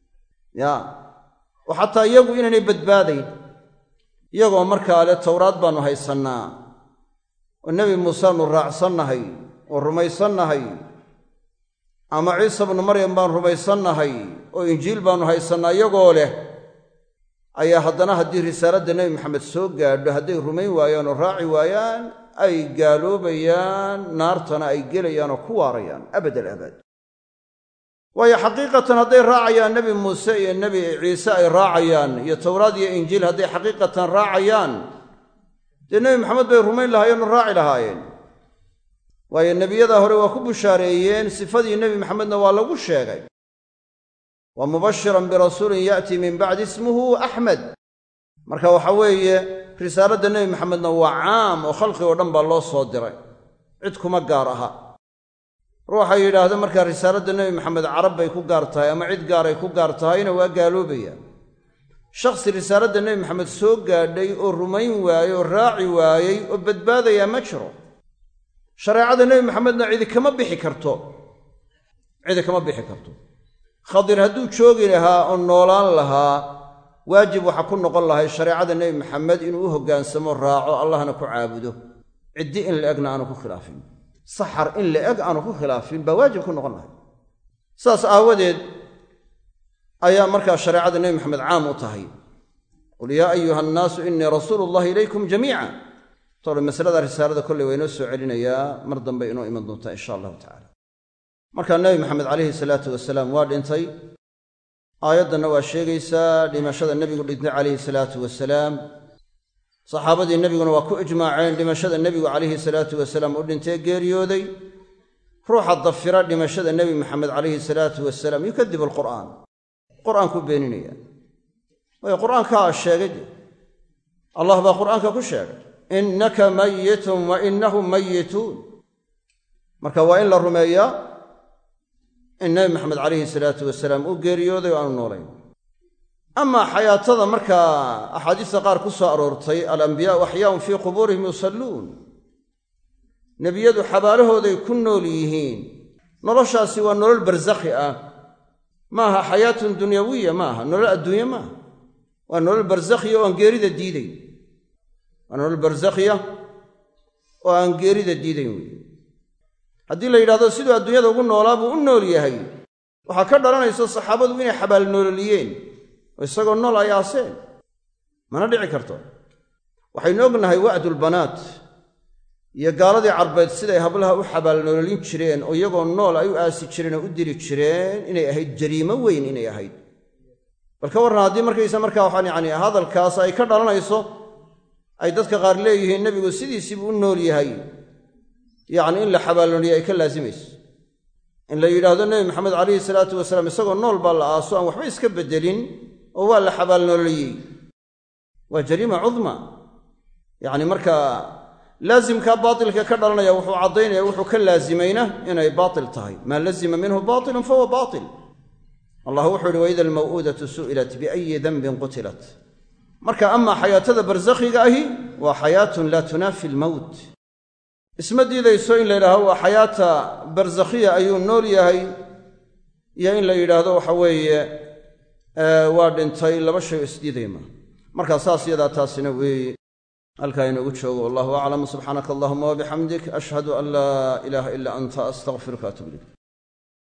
oo xataa iyagu inaynay badbaadayn iyagoo markaa le towraad baannu haysannaa oo nebi muuseannu raacsannahay oo rumaysannahay ama ciise bnu maryam baan rumaysannahay oo injiil baannu haysannaa iyagoo leh ayaa haddana haddii risaaladda nebi maxamed soo gaadho hadday rumayn waayaan oo raaci waayaan ay gaaloobayaan naartana ay gelayaan oo ku waarayaan abad alabaad waayo xaqiiqatan hadday raacayaan nebi muuse iyo nebi ciise ay raacayaan iyo towraad iyo injiil hadday xaqiiqatan raacayaan dee nebi maxamed bay rumayn lahaayeen oo raaci lahaayeen waayo nebiyadaa hore waa ku bushaareeyeen sifadii nebi maxamedna waa lagu sheegay wa mubashiran birasuulin ya'tii min bacdi ismuhu axmed marka waxa weeye risaaladda nebi maxamedna waa caam oo khalqi oo dhan baa loo soo diray cid kuma gaar aha ruuxay yidhaahda markaa risaaladda nebi maxamed carab bay ku gaar tahay ama cid gaaray ku gaar tahayna waa gaaloobayaan shakhsi risaaladda nebi maxamed soo gaadhay oo rumayn waayey oo raaci waayey oo badbaadayaa ma jiro shareecada nebi maxamedna cidi kama bixi karto khadir hadduu joogi lahaa oo noolaan lahaa waajib waxaa ku noqon lahay shareecada nebi maxamed inuu u hoggaansamo raaco allahna ku caabudo ciddi in la-egna aanu ku khilaafin saxar in la-eg aanu ku khilaafin baa waajib ku noqon lahay saas aawadeed ayaa markaa shareecada nebi maxamed caam u tahay qul yaa ayuha annaasu innii rasuulu llahi ilaykum jamiica tole masalada risaalada kolley waa inoo soo celinayaa mar dambe inoo iman doontaa insha allahu tacala markaa nebi maxamed calayhi salaatu wasalaam waa dhintay aayaddanna waa sheegaysaa dhimashada nebigu dhintay calayhi salaatu wasalaam saxaabadii nebiguna waa ku ijmaaceen dhimashada nebigu calayhi salaatu wasalaam u dhintee geeriyooday ruuxa dafira dhimashada nebi maxamed calayhi salaatu wasalaam yukadibu alqur'aan qur'aankuu beeninaya waayo qur'aankaa sheegay allah baa qur'aanka ku sheegay innaka mayitun wa innahum mayituun marka waa in la rumeeyaa in nebi maxamed calayhi salaatu wasalaam uu geeriyooday oo aanu noolayn amaa xayaatada markaa axaadiista qaar ku soo aroortay alambiyaau axyaaun fii qubuurihim yusalluun nebiyadu xabaalahooday ku nool yihiin noloshaasi waa nolol barsakhi ah maaha xayaatun dunyawiya maaha nolol adduunye maaha waa nolol barsakhiya oo aan geerida diidayn waa nolol barsakhiya oo aan geerida diidayn wey haddii la yidhahdo siduu adduunyada ugu noolaa buu u nool yahay waxaa ka dhalanayso saxaabadu inay xabaalnoololiyeen oo isagoo nool ay aaseen mana dhici karto waxaynu ognahay wa'dulbanaat iyo gaaladii carbeed siday hablaha u xabaalnoololin jireen oo iyagoo nool ay u aasi jireen oo u diri jireen inay ahayd jariimo weyn inay ahayd bal ka warran haddii markaysa markaa waxaan yacni hadalkaas ay ka dhalanayso ay dadka qaar leeyihiin nebigu sidiisiibuu u nool yahay yacni in la xabaalnooliyo ay ka laasimayso in la yidhaahdo nebi maxamed calayhi salaatu wasalaam isagoo nool baa la aaso aan waxba iska beddelin oo waa la xabaalnooliyey waa jariima cudma yacni markaa laasimkaa baatilka ka dhalanaya wuxuu caddaynaya wuxuu ka laasimayna inay baatil tahay maa lazima minhu baatilun fahuwa baatil allah wuxuu yidhi waida almaw'uudatu su'ilat biayi danbin qutilat marka amaa xayaatada barsakhiga ahi waa xayaatun laa tunaafi almowt isma diidayso in la yidhaahdo waa xayaata barsakhiya ayuu nool yahay iyo in la yidhaahdo waxa weeye waa dhintay laba shay oo isdiidaya maa markaa saas yadaa taasina weeye halkaa inoogu joogo wallahu aclam subxaanaka allahuma wabixamdik ashhadu an laa ilaaha ila anta astaqfiruka atub ilayk